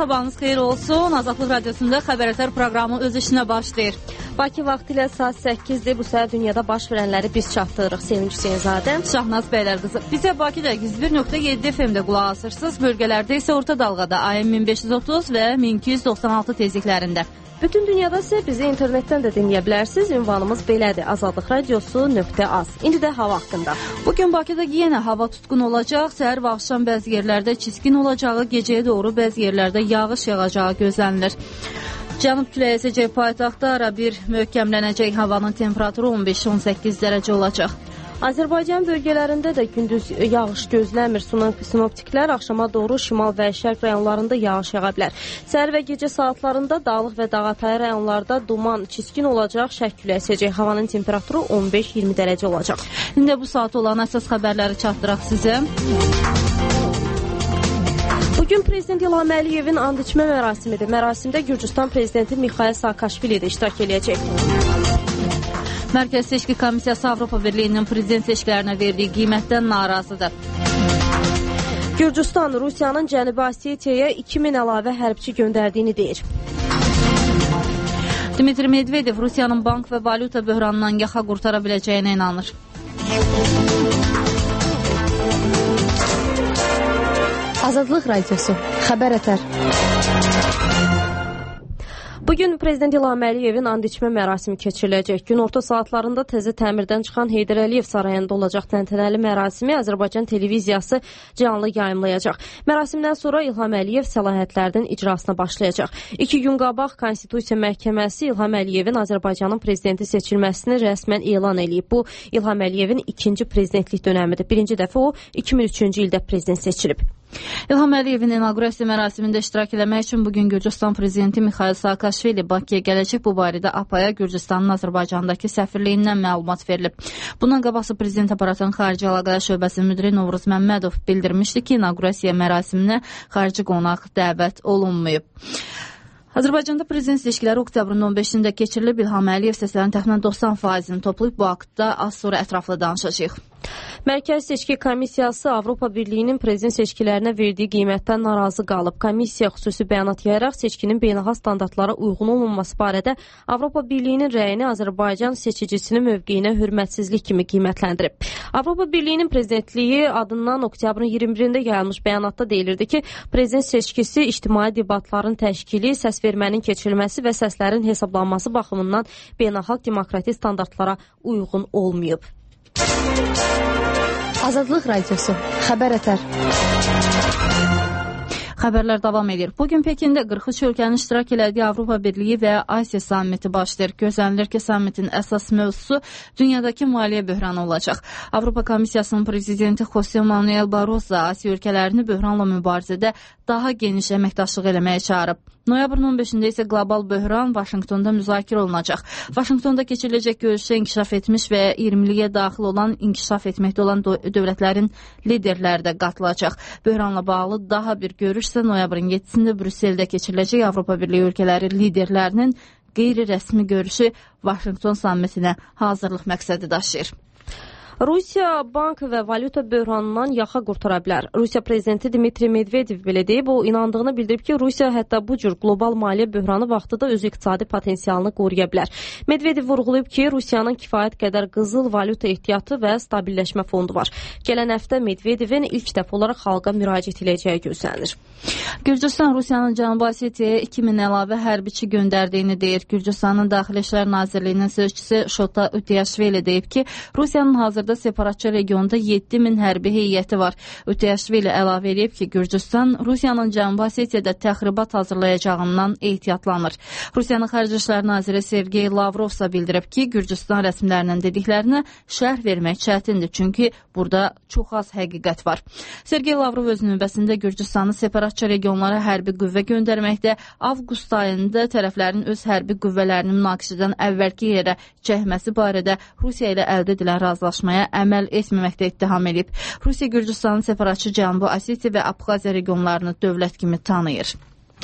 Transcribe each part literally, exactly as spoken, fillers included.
sabahınız xeyir olsun. Azadlıq Radiosunda Xəbərətər proqramı öz işinə başlayır. Bakı vaxtı ilə saat səkkizdir. Bu səhər dünyada baş verənləri biz çatdırırıq. Sevinç Hüseynzadə, Şahnaz Bəylər qızı. Bizə Bakıda yüz bir nöqtə yeddi F M-də qulaq asırsınız. Bölgələrdə isə orta dalğada A M min beş yüz otuz və min iki yüz doxsan altı tezliklərində. Bütün dünyada isə bizi internetdən də dinləyə bilərsiniz. Ünvanımız belədir: azadlıq radiosu nöqtə az. İndi də hava haqqında. Bugün Bakıda yenə hava tutqun olacaq. Səhər və axşam bəzi yerlərdə çiskin olacağı, gecəyə doğru bəzi yerlərdə yağış yağacağı gözlənilir. Cənub küləyi əsəcək, paytaxtda ara bir möhkəmlənəcək, havanın temperaturu on beş on səkkiz dərəcə olacaq. Azərbaycan bölgələrində də gündüz yağış gözləmir. Sinoptiklər axşama doğru şimal və şərq rayonlarında yağış yağa bilər. Səhər və gecə saatlarında dağlıq və dağatayı rayonlarda duman, çiskin olacaq, şərq küləyi əsəcək. Havanın temperaturu on beş iyirmi dərəcə olacaq. İndi bu saat olan əsas xəbərləri çatdıraq sizə. Bugün Prezident İlham Əliyevin and içmə mərasimidir. Mərasimdə Gürcüstan Prezidenti Mikhail Saakashvili də iştirak edəcək. Mərkəzi Seçki Komissiyası Avropa Birliyinin prezident seçkilərinə verdiyi qiymətdən narazıdır. Gürcüstan Rusiyanın Cənubi Osetiyaya iki min əlavə hərbçi göndərdiyini deyir. Dmitri Medvedev Rusiyanın bank və valyuta böhranından yaxa qurtara biləcəyinə inanır. Azadlıq Radiosu, Xəbərətər. Bugün Prezident İlham Əliyevin and içmə mərasimi keçiriləcək. Gün orta saatlarında təzə təmirdən çıxan Heydər Əliyev sarayında olacaq təntənəli mərasimi Azərbaycan televiziyası canlı yayımlayacaq. Mərasimdən sonra İlham Əliyev səlahiyyətlərinin icrasına başlayacaq. İki gün qabaq Konstitusiya Məhkəməsi İlham Əliyevin Azərbaycanın prezidenti seçilməsini rəsmən elan edib. Bu, İlham Əliyevin ikinci prezidentlik dönəmidir. Birinci dəfə o iki min üçüncü ildə prezident seçilib. İlham Əliyevin inaugurasiya mərasimində iştirak etmək üçün bugün Gürcüstan prezidenti Mikhail Saakashvili Bakıya gələcək. Bu barədə A P A-ya Gürcüstanın Azərbaycandakı səfirliyindən məlumat verilib. Bundan qabaqsa prezident aparatının xarici əlaqələr şöbəsinin müdiri Novruz Məmmədov bildirmişdi ki, inaugurasiya mərasiminə xarici qonaq dəvət olunmayıb. Azərbaycanda prezident seçkiləri oktyabrın on beşində keçirilib. İlham Əliyev səslərin təxminən doxsan faizini toplayıb. Bu haqda az sonra ətraflı danışacağıq. Mərkəzi Seçki Komissiyası Avropa Birliyinin prezident seçkilərinə verdiyi qiymətdən narazı qalıb. Komissiya xüsusi bəyanat yayaraq seçkinin beynəlxalq standartlara uyğun olunması barədə Avropa Birliyinin rəyini Azərbaycan seçicisinin mövqeyinə hörmətsizlik kimi qiymətləndirib. Avropa Birliyinin prezidentliyi adından oktyabrın iyirmi birində yayılmış bəyanatda deyilirdi ki, prezident seçkisi ictimai debatların təşkili, səs vermənin keçirilməsi və səslərin hesablanması baxımından beynəlxalq demokratik standartlara uyğun olmayıb. Azadlıq Radiosu, Xəbərətər. Xəbərlər davam edir. Bugün Pekində qırx üç ölkənin iştirak elədiyi Avropa Birliyi və Asiya sammiti başlayır. Gözlənilir ki, sammitin əsas mövzusu dünyadakı maliyyə böhranı olacaq. Avropa Komissiyasının prezidenti Jose Manuel Barroso Asiya ölkələrini böhranla mübarizədə daha geniş əməkdaşlıq eləməyə çağırıb. Noyabrın on beşində isə qlobal böhran Vaşinqtonda müzakirə olunacaq. Vaşinqtonda keçiriləcək görüşdə inkişaf etmiş və iyirmiliyə daxil olan, inkişaf etməkdə olan dövlətlərin liderləri də qatılacaq. Böhranla bağlı daha bir görüş isə noyabrın yeddisində Brüsseldə keçiriləcək. Avropa Birliyi ölkələri liderlərinin qeyri-rəsmi görüşü Vaşinqton sammitinə hazırlıq məqsədi daşıyır. Rusiya bank və valyuta böhranından yaxa qurtara bilər. Rusiya prezidenti Dmitri Medvedev belə deyib, o inandığını bildirib ki, Rusiya hətta bu cür qlobal maliyyə böhranı vaxtıda öz iqtisadi potensialını qoruya bilər. Medvedev vurğulayıb ki, Rusiyanın kifayət qədər qızıl valyuta ehtiyatı və stabilləşmə fondu var. Gələn həftə Medvedevin ilk dəfə olaraq xalqa müraciət edəcəyi gözlənilir. Gürcüstan Rusiyanın Cənubi Osetiyaya iki min əlavə hərbiçi göndərdiyini deyir. Gürcüstanın Daxili İşlər Nazirliyinin sözçüsü Şota Utiashvili deyib ki, Rusiyanın hazır separatçı regionda yeddi min hərbi heyəti var. Utiashvili əlavə edib ki, Gürcüstan Rusiyanın Cənubi Osetiyada təxribat hazırlayacağından ehtiyatlanır. Rusiyanın Xarici İşlər Naziri Sergey Lavrov isə bildirib ki, Gürcüstan rəsmilərinin dediklərinə şərh vermək çətindir, çünki burada çox az həqiqət var. Sergey Lavrov öz növbəsində Gürcüstanı separatçı regionlara hərbi qüvvə göndərməkdə, avqust ayında tərəflərin öz hərbi qüvvələrini münaqişədən əvvəlki yerə çəkməsi barədə Rusiya ilə əldə edilən razılaşmaya əməl etməməkdə ittiham edib. Rusiya Gürcüstanın separatçı Cənubi Osetiya və Abxaziya regionlarını dövlət kimi tanıyır.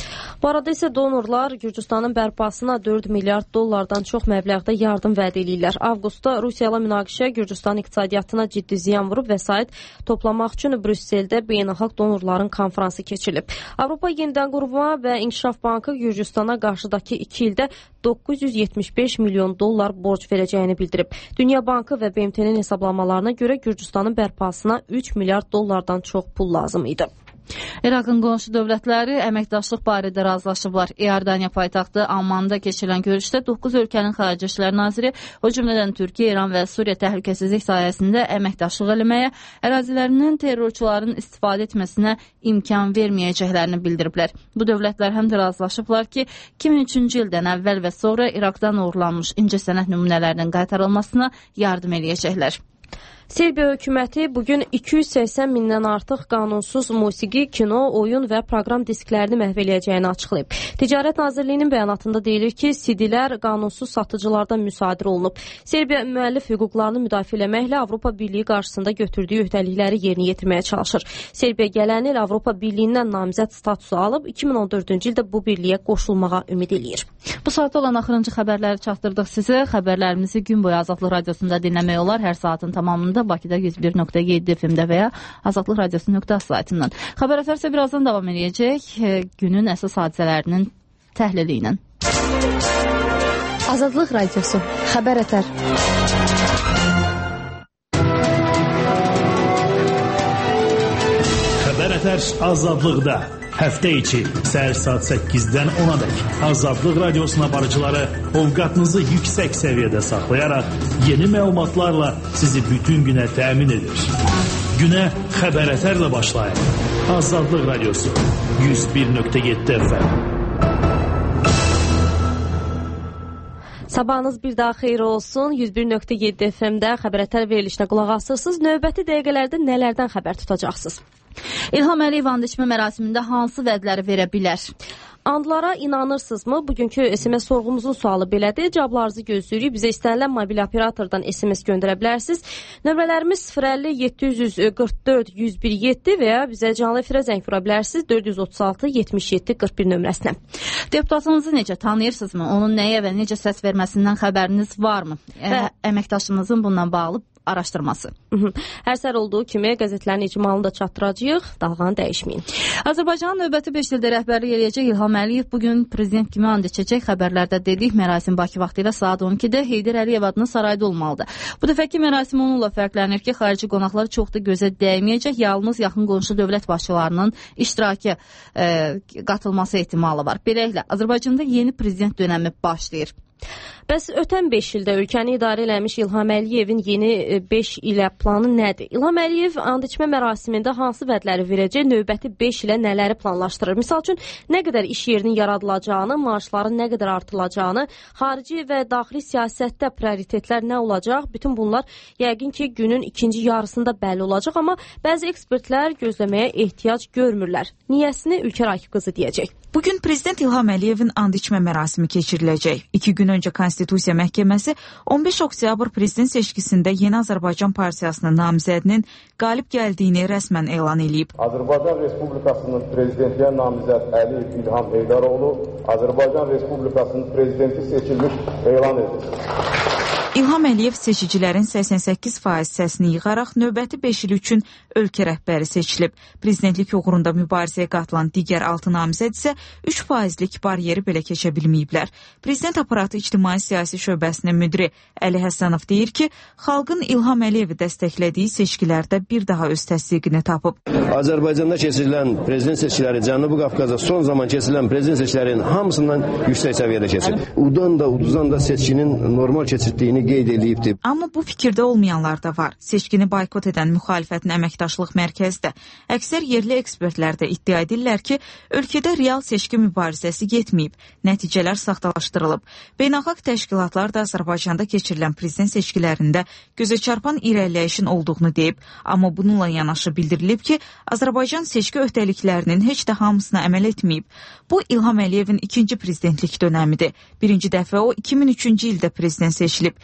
Bu arada isə donorlar Gürcüstanın bərpasına dörd milyard dollardan çox məbləğdə yardım vəd edirlər. Avqustda Rusiya ilə münaqişə Gürcüstan iqtisadiyyatına ciddi ziyan vurub, vəsait toplamaq üçün Brüsseldə beynəlxalq donorların konfransı keçirilib. Avropa Yenidən Qurma və İnkişaf Bankı Gürcüstana qarşıdakı iki ildə doqquz yüz yetmiş beş milyon dollar borc verəcəyini bildirib. Dünya Bankı və B M T-nin hesablamalarına görə Gürcüstanın bərpasına üç milyard dollardan çox pul lazım idi. İraqın qonşu dövlətləri əməkdaşlıq barədə razılaşıblar. İordaniya paytaxtı Ammanda keçirilən görüşdə doqquz ölkənin xarici işlər naziri, o cümlədən Türkiyə, İran və Suriya təhlükəsizlik sayəsində əməkdaşlıq eləməyə, ərazilərinin terrorçuların istifadə etməsinə imkan verməyəcəklərini bildiriblər. Bu dövlətlər həm də razılaşıblar ki, iki min üçüncü ildən əvvəl və sonra İraqdan uğurlanmış incəsənət nümunələrinin qaytarılmasına yardım eləyəcəklər. Serbiya hökuməti bugün iki yüz səksən mindən artıq qanunsuz musiqi, kino, oyun və proqram disklərini məhv eləyəcəyini açıqlayıb. Ticarət Nazirliyinin bəyanatında deyilir ki, C D-lər qanunsuz satıcılardan müsadirə olunub. Serbiya müəllif hüquqlarını müdafiə etməklə Avropa Birliyi qarşısında götürdüyü öhdəlikləri yerinə yetirməyə çalışır. Serbiya gələn il Avropa Birliyindən namizəd statusu alıb, iki min on dördüncü ildə bu birliyə qoşulmağa ümid eləyir. Bu saatda olan axırıncı xəbərləri çatdırdıq sizə. Xəbərlərimizi gün boyu Azadlıq Radiosunda dinləmək olar. Hər saatın tamamında Bakıda yüz bir nöqtə yeddi F M-də və ya azadlıq radiosu nöqtə az saytından. Xəbər əsər isə birazdan davam edəcək günün əsas hadisələrinin təhlili ilə. Azadlıq Radiosu, xəbər əsər. Xəbər əsər azadlıqda. Həftə içi səhər saat səkkizdən ona dək Azadlıq Radiosuna barıcıları ovqatınızı yüksək səviyyədə saxlayaraq yeni məlumatlarla sizi bütün günə təmin edir. Günə xəbər əsərlə başlayın. Azadlıq Radiosu yüz bir nöqtə yeddi F M. Sabahınız bir daha xeyir olsun. yüz bir nöqtə yeddi F M-də xəbər əsər verilişinə qulaq asırsınız. Növbəti dəqiqələrdə nələrdən xəbər tutacaqsınız? İlham Əliyev and içmə mərasimində hansı vədləri verə bilər? Andlara inanırsınızmı? Bugünkü S M S sorğumuzun sualı belədir. Cavablarınızı gözləyirik. Bizə istənilən mobil operatordan S M S göndərə bilərsiniz. Nömrələrimiz sıfır əlli yeddi yüz qırx dörd yüz bir yeddi və ya bizə canlı efirə zəng vura bilərsiniz dörd yüz otuz altı yetmiş yeddi qırx bir nömrəsinə. Deputatınızı necə tanıyırsınızmı? Onun nəyə və necə səs verməsindən xəbəriniz varmı? Ə, əməkdaşınızın bundan bağlı araşdırması. Hər səhər olduğu kimi qəzetlərin icmalını da çatdıracağıq. Dalğanı dəyişməyin. Azərbaycanın növbəti beş ildə rəhbərlik eləyəcək İlham Əliyev bugün prezident kimi and içəcək. Xəbərlərdə dedik, mərasim Bakı vaxtı ilə saat on ikidə Heydər Əliyev adına sarayda olmalıdır. Bu dəfəki mərasim onunla fərqlənir ki, xarici qonaqlar çox da gözə dəyməyəcək. Yalnız yaxın qonşu dövlət başçılarının iştirakı e, qatılması ehtimalı var. Beləliklə, Azərbaycanda yeni prezident dönəmi başlayır. Bəs ötən beş ildə ölkəni idarə eləmiş İlham Əliyevin yeni beş ilə planı nədir? İlham Əliyev and içmə mərasimində hansı vədləri verəcək, növbəti beş ilə nələri planlaşdırır? Misal üçün, nə qədər iş yerinin yaradılacağını, maaşların nə qədər artılacağını, xarici və daxili siyasətdə prioritetlər nə olacaq? Bütün bunlar yəqin ki, günün ikinci yarısında bəlli olacaq, amma bəzi ekspertlər gözləməyə ehtiyac görmürlər. Niyəsini Ülkər Akif qızı deyəcək. Bugün Prezident İlham Əliyevin and içmə mərasimi keçiriləcək. İki gün öncə Konstitusiya Məhkəməsi on beş oktyabr prezident seçkisində Yeni Azərbaycan Partiyasının namizədinin qalib gəldiyini rəsmən elan edib. Azərbaycan Respublikasının prezidentliyə namizəd Əliyev İlham Heydaroğlu Azərbaycan Respublikasının prezidenti seçilmiş elan edilir. İlham Əliyev seçicilərin səksən səkkiz faiz səsini yığaraq növbəti beş il üçün ölkə rəhbəri seçilib. Prezidentlik uğrunda mübarizəyə qatılan digər altı namizəd isə üç faizlik baryeri belə keçə bilməyiblər. Prezident aparatı ictimai siyasi şöbəsinin müdiri Əli Həsənov deyir ki, xalqın İlham Əliyevi dəstəklədiyi seçkilərdə bir daha öz təsdiqini tapıb. Azərbaycanda keçirilən prezident seçkiləri, Cənubi Qafqazda son zaman keçirilən prezident seçkilərinin hamısından yüksək səviyyədə keçib. Udan da, uduzdan da seçkinin normal keçirdiyini qeyd edilibdir. Amma bu fikirdə olmayanlar da var. Seçkini boykot edən müxalifətin əməkdaşlıq mərkəzi də, əksər yerli ekspertlər də iddia edirlər ki, ölkədə real seçki mübarizəsi getməyib, nəticələr saxtalaşdırılıb. Beynəlxalq təşkilatlar da Azərbaycanda keçirilən prezident seçkilərində gözəçarpan irəliləyişin olduğunu deyib, amma bununla yanaşı bildirilib ki, Azərbaycan seçki öhdəliklərinin heç də hamısına əməl etməyib. Bu İlham Əliyevin ikinci prezidentlik dönəmidir. Birinci dəfə o iki min üçüncü ildə prezident seçilib.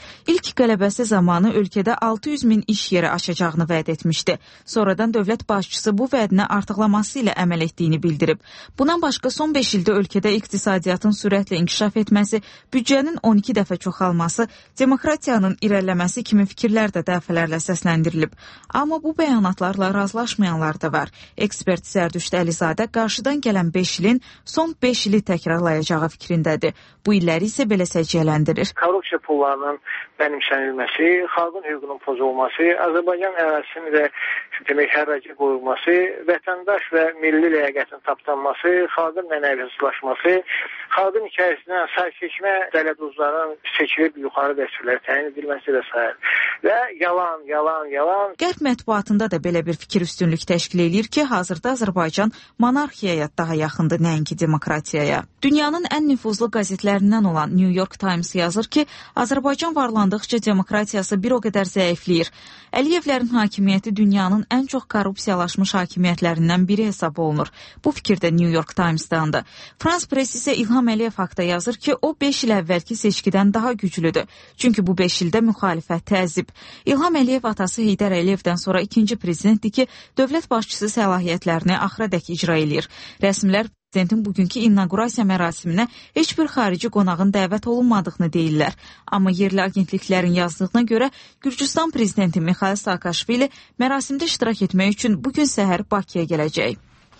İlk qələbəsi zamanı ölkədə altı yüz min iş yeri açacağını vəd etmişdi. Sonradan dövlət başçısı bu vədini artıqlaması ilə əməl etdiyini bildirib. Bundan başqa son beş ildə ölkədə iqtisadiyyatın sürətlə inkişaf etməsi, büdcənin on iki dəfə çoxalması, demokratiyanın irəliləməsi kimi fikirlər də dəfələrlə səsləndirilib. Amma bu bəyanatlarla razılaşmayanlar da var. Ekspert Zərdüşt Əlizadə qarşıdan gələn beş ilin son beş ili təkrarlayacağı fikrindədir. Bu illəri isə belə səciyyələndirir. Korrupsiya pullarının mənimsənilməsi, xalqın hüququnun pozulması, Azərbaycan ərazisinin və demək hərracı qoyulması, vətəndaş və milli ləyaqətin tapdanması, xalqın mənəviyyatlaşması, xalqın içərisindən say seçmə dələduzların seçilib yuxarı vəzifələrə təyin edilməsi və s. Və yalan, yalan, yalan. Qərb mətbuatında da belə bir fikir üstünlük təşkil edir ki, hazırda Azərbaycan monarxiyaya daha yaxındır, nəinki demokratiyaya. Dünyanın ən nüfuzlu qəzetlərindən olan New York Times yazır ki, Azərbaycan varlandıqca demokratiyası bir o qədər zəifləyir. Əliyevlərin hakimiyyəti dünyanın ən çox korrupsiyalaşmış hakimiyyətlərindən biri hesab olunur. Bu fikir də New York Times-dandır. Frans Press isə İlham Əliyev haqda yazır ki, o beş il əvvəlki seçkidən daha güclüdür. Çünki bu beş ildə müxalifət təzib. İlham Əliyev atası Heydər Əliyevdən sonra ikinci prezidentdir ki, dövlət başçısı səlahiyyətlərini axıradək icra edir. Rəsmilər prezidentin bugünkü inaugurasiya mərasiminə heç bir xarici qonağın dəvət olunmadığını deyirlər. Amma yerli agentliklərin yazdığına görə Gürcüstan prezidenti Mikhail Saakashvili mərasimdə iştirak etmək üçün bugün səhər Bakıya gələcək.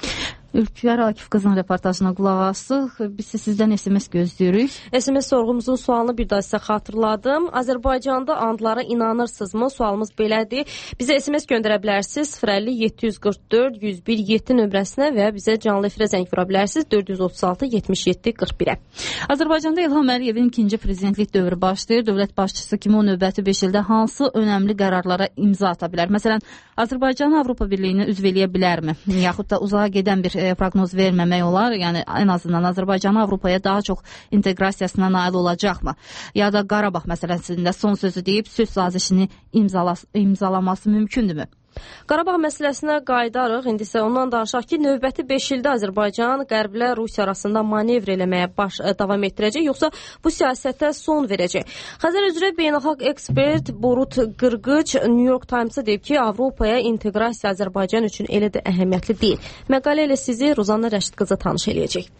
Ülkülər Akif qızın reportajına qulaq asıq. Biz sizdən S M S gözləyirik. S M S sorğumuzun sualını bir daha sizə xatırladım. Azərbaycanda andlara inanırsınızmı? Sualımız belədir. Bizə S M S göndərə bilərsiniz sıfır əlli yeddi yüz qırx dörd yüz bir yeddi nömrəsinə və bizə canlı efirə zəng vura bilərsiniz dörd yüz otuz altı yetmiş yeddi qırx birə. Azərbaycanda İlham Əliyevin ikinci prezidentlik dövrü başlayır. Dövlət başçısı kimi o növbəti beş ildə hansı önəmli qərarlara imza ata bilər? Məsələn, Azərbaycan Avropa Birliyinə üzv eləyə bilərmi? Yaxud da uzağa gedən bir proqnoz verməmək olar. Yəni ən azından Azərbaycan Avropaya daha çox inteqrasiyasına nail olacaqmı? Ya da Qarabağ məsələsində son sözü deyib söz sazişini imzalas imzalaması mümkündürmü? Qarabağ məsələsinə qayıdarıq. İndi isə ondan danışaq ki, növbəti beş ildə Azərbaycan Qərblə Rusiya arasında manevr eləməyə baş davam etdirəcək, yoxsa bu siyasətə son verəcək? Xəzər üzrə beynəlxalq ekspert Borut Qırğıç New York Times-a deyib ki, Avropaya inteqrasiya Azərbaycan üçün elə də əhəmiyyətli deyil. Məqalə ilə sizi Rozanna Rəşid qızı tanış eləyəcək.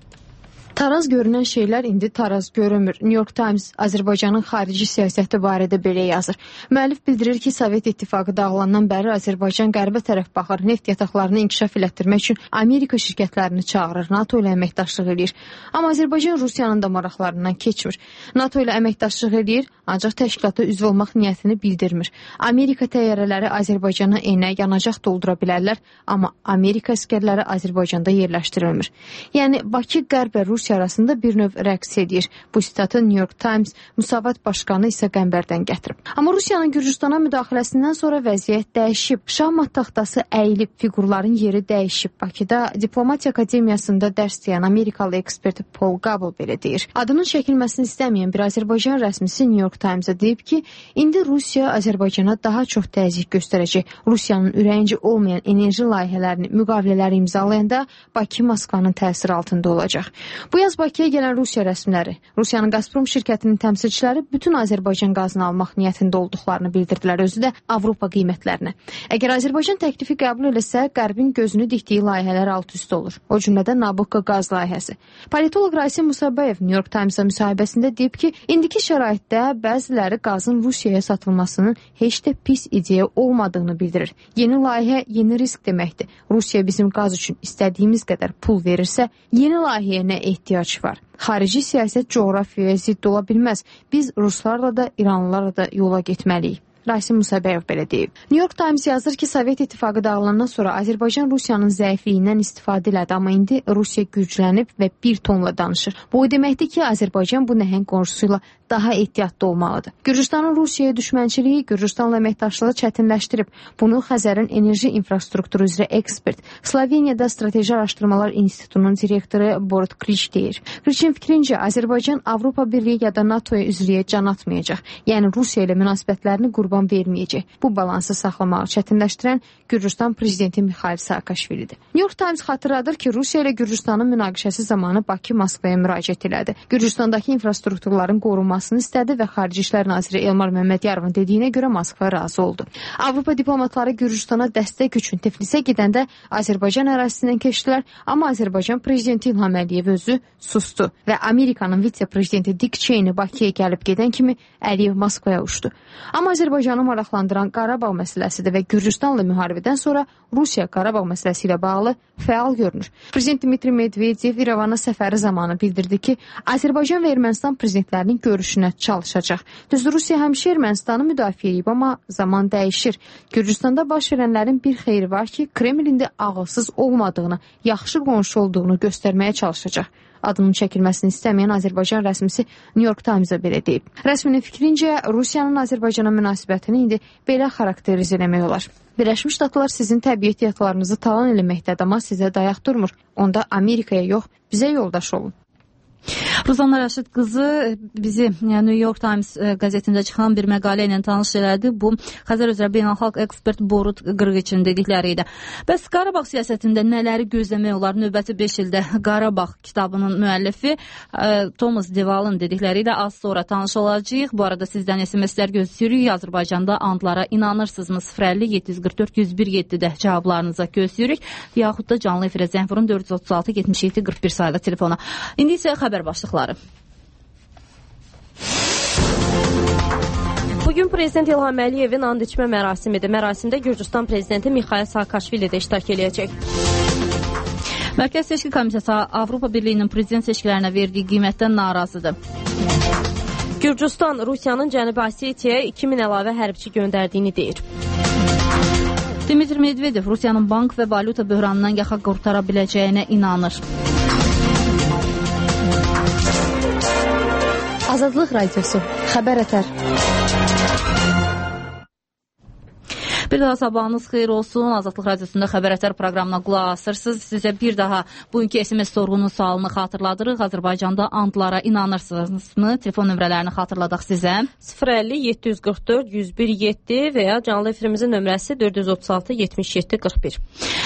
Taraz görünən şeylər indi taraz görünmür. New York Times Azərbaycanın xarici siyasəti barədə belə yazır. Müəllif bildirir ki, Sovet İttifaqı dağılandan bəri Azərbaycan qərbə tərəf baxır, neft yataqlarını inkişaf elətdirmək üçün Amerika şirkətlərini çağırır, NATO ilə əməkdaşlıq edir. Amma Azərbaycan Rusiyanın da maraqlarından keçmir. NATO ilə əməkdaşlıq edir, ancaq təşkilata üzv olmaq niyyətini bildirmir. Amerika təyyarələri Azərbaycana enə, yanacaq doldura bilərlər, amma Amerika əskərləri Azərbaycanda yerləşdirilmir. Yəni Bakı qərb və Rusiya Rusiya arasında bir növ rəqs edir. Bu sitatı New York Times Müsavat başqanı isə Qəmbərdən gətirib. Amma Rusiyanın Gürcüstana müdaxiləsindən sonra vəziyyət dəyişib. Şahmat taxtası əyilib, fiqurların yeri dəyişib. Bakıda Diplomatiya Akademiyasında dərs deyən Amerikalı ekspert Paul Gabel belə deyir. Adının çəkilməsini istəməyən bir Azərbaycan rəsmisi New York Times-a deyib ki, indi Rusiya Azərbaycana daha çox təzyiq göstərəcək. Rusiyanın ürəyincə olmayan enerji layihələrini, müqavilələri imzalayanda Bakı Moskvanın təsiri altında olacaq. Bu yaz Bakıya gələn Rusiya rəsmiləri, Rusiyanın Gazprom şirkətinin təmsilçiləri bütün Azərbaycan qazını almaq niyyətində olduqlarını bildirdilər, özü də Avropa qiymətlərinə. Əgər Azərbaycan təklifi qəbul eləsə, Qərbin gözünü dikdiyi layihələr alt-üst olur. O cümlədən Nabucco qaz layihəsi. Politoloq Rasim Musabayev New York Times-a müsahibəsində deyib ki, indiki şəraitdə bəziləri qazın Rusiyaya satılmasının heç də pis ideya olmadığını bildirir. Yeni layihə yeni risk deməkdir. Rusiya bizim qaz üçün istədiyimiz qədər pul verirsə, yeni layihəyə nə ehtiyac var? Xarici siyasət coğrafiyaya zidd ola bilməz. Biz ruslarla da, İranlılarla da yola getməliyik. Rasim Musabayev belə deyib. New York Times yazır ki, Sovet İttifaqı dağılandan sonra Azərbaycan Rusiyanın zəifliyindən istifadə elədi, amma indi Rusiya güclənib və bir tonla danışır. Bu o deməkdir ki, Azərbaycan bu nəhəng qonşusuyla daha ehtiyatlı olmalıdır. Gürcüstanın Rusiyaya düşmənçiliyi Gürcüstanla əməkdaşlığı çətinləşdirib. Bunu Xəzərin enerji infrastrukturu üzrə ekspert, Sloveniyada Strateji Araşdırmalar İnstitutunun direktoru Borut Qırğıç deyir. Qırğıçın fikrincə, Azərbaycan Avropa Birliyi ya da NATOya üzvlüyə can atmayacaq. Yəni Rusiya ilə münasibətlərini qurban verməyəcək. Bu balansı saxlamağı çətinləşdirən Gürcüstan prezidenti Mikhail Saakashvilidir. New York Times xatırladır ki, Rusiya ilə Gürcüstanın münaqişəsi zamanı Bakı Moskvaya müraciət elədi. Gürcüstandakı infrastrukturların qorunması olmasını istədi və Xarici İşlər naziri Elmar Məmmədyarovun dediyinə görə Moskva razı oldu. Avropa diplomatları Gürcüstana dəstək üçün Tiflisə gedəndə Azərbaycan ərazisindən keçdilər, amma Azərbaycan prezidenti İlham Əliyev özü sustu və Amerikanın vitse-prezidenti Dick Cheney Bakıya gəlib gedən kimi Əliyev Moskvaya uçdu. Amma Azərbaycanı maraqlandıran Qarabağ məsələsidir və Gürcüstanla müharibədən sonra Rusiya Qarabağ məsələsi ilə bağlı fəal görünür. Prezident Dmitri Medvedev İrəvana səfəri zamanı bildirdi ki, Azərbaycan və Ermənistan prezidentlərinin görüşünə çalışacaq. Düzdür, Rusiya həmişə Ermənistanı müdafiə edib, amma zaman dəyişir. Gürcüstanda baş verənlərin bir xeyri var ki, Kremlin də ağılsız olmadığını, yaxşı qonşu olduğunu göstərməyə çalışacaq. Adının çəkilməsini istəməyən Azərbaycan rəsmisi New York Times-a belə deyib. Rəsminin fikrincə, Rusiyanın Azərbaycana münasibətini indi belə xarakterizə eləmək olar. Birləşmiş Ştatlar sizin təbii ehtiyatlarınızı talan eləməkdədir, amma sizə dayaq durmur. Onda Amerikaya yox, bizə yoldaş olun. Ruzanna Rəşid qızı bizi yəni New York Times qəzetində çıxan bir məqalə ilə tanış elədi. Bu, Xəzər üzrə beynəlxalq ekspert Borut Qırğıçın dedikləri idi. Bəs Qarabağ siyasətində nələri gözləmək olar? Növbəti beş ildə Qarabağ kitabının müəllifi Thomas Deval'ın dedikləri ilə az sonra tanış olacağıq. Bu arada sizdən S M S-lər gözləyirik. Azərbaycanda andlara inanırsınızmı? sıfır əlli yeddi yüz qırx dörd yüz bir yeddidə cavablarınıza gözləyirik. Yaxud da canlı efirə zəng vurun dörd yüz otuz altı yetmiş yeddi qırx bir sayılı telefona. İndi isə xəbər başlıqları. Bugün Prezident İlham Əliyevin and içmə mərasimidir. Mərasimdə Gürcüstan Prezidenti Mikhail Saakashvili də iştirak edəcək. Mərkəz Seçki Komitəsi Avropa Birliyinin prezident seçkilərinə verdiyi qiymətdən narazıdır. Gürcüstan Rusiyanın Cənubi Osetiyaya iki min əlavə hərbçi göndərdiyini deyir. Dmitri Medvedev Rusiyanın bank və valyuta böhranından yaxa qurtara biləcəyinə inanır. Azadlıq Radiosu, xəbər ətər. Bir daha sabahınız xeyir olsun. Azadlıq Radiosunda Xəbər Ətər proqramına qulaq asırsınız. Sizə bir daha bugünkü S M S sorğunun sualını xatırladırıq. Azərbaycanda andlara inanırsınızmı? Telefon nömrələrini xatırladıq sizə. sıfır əlli yeddi yüz qırx dörd yüz bir yeddi və ya canlı efirimizin nömrəsi dörd yüz otuz altı yetmiş yeddi qırx bir.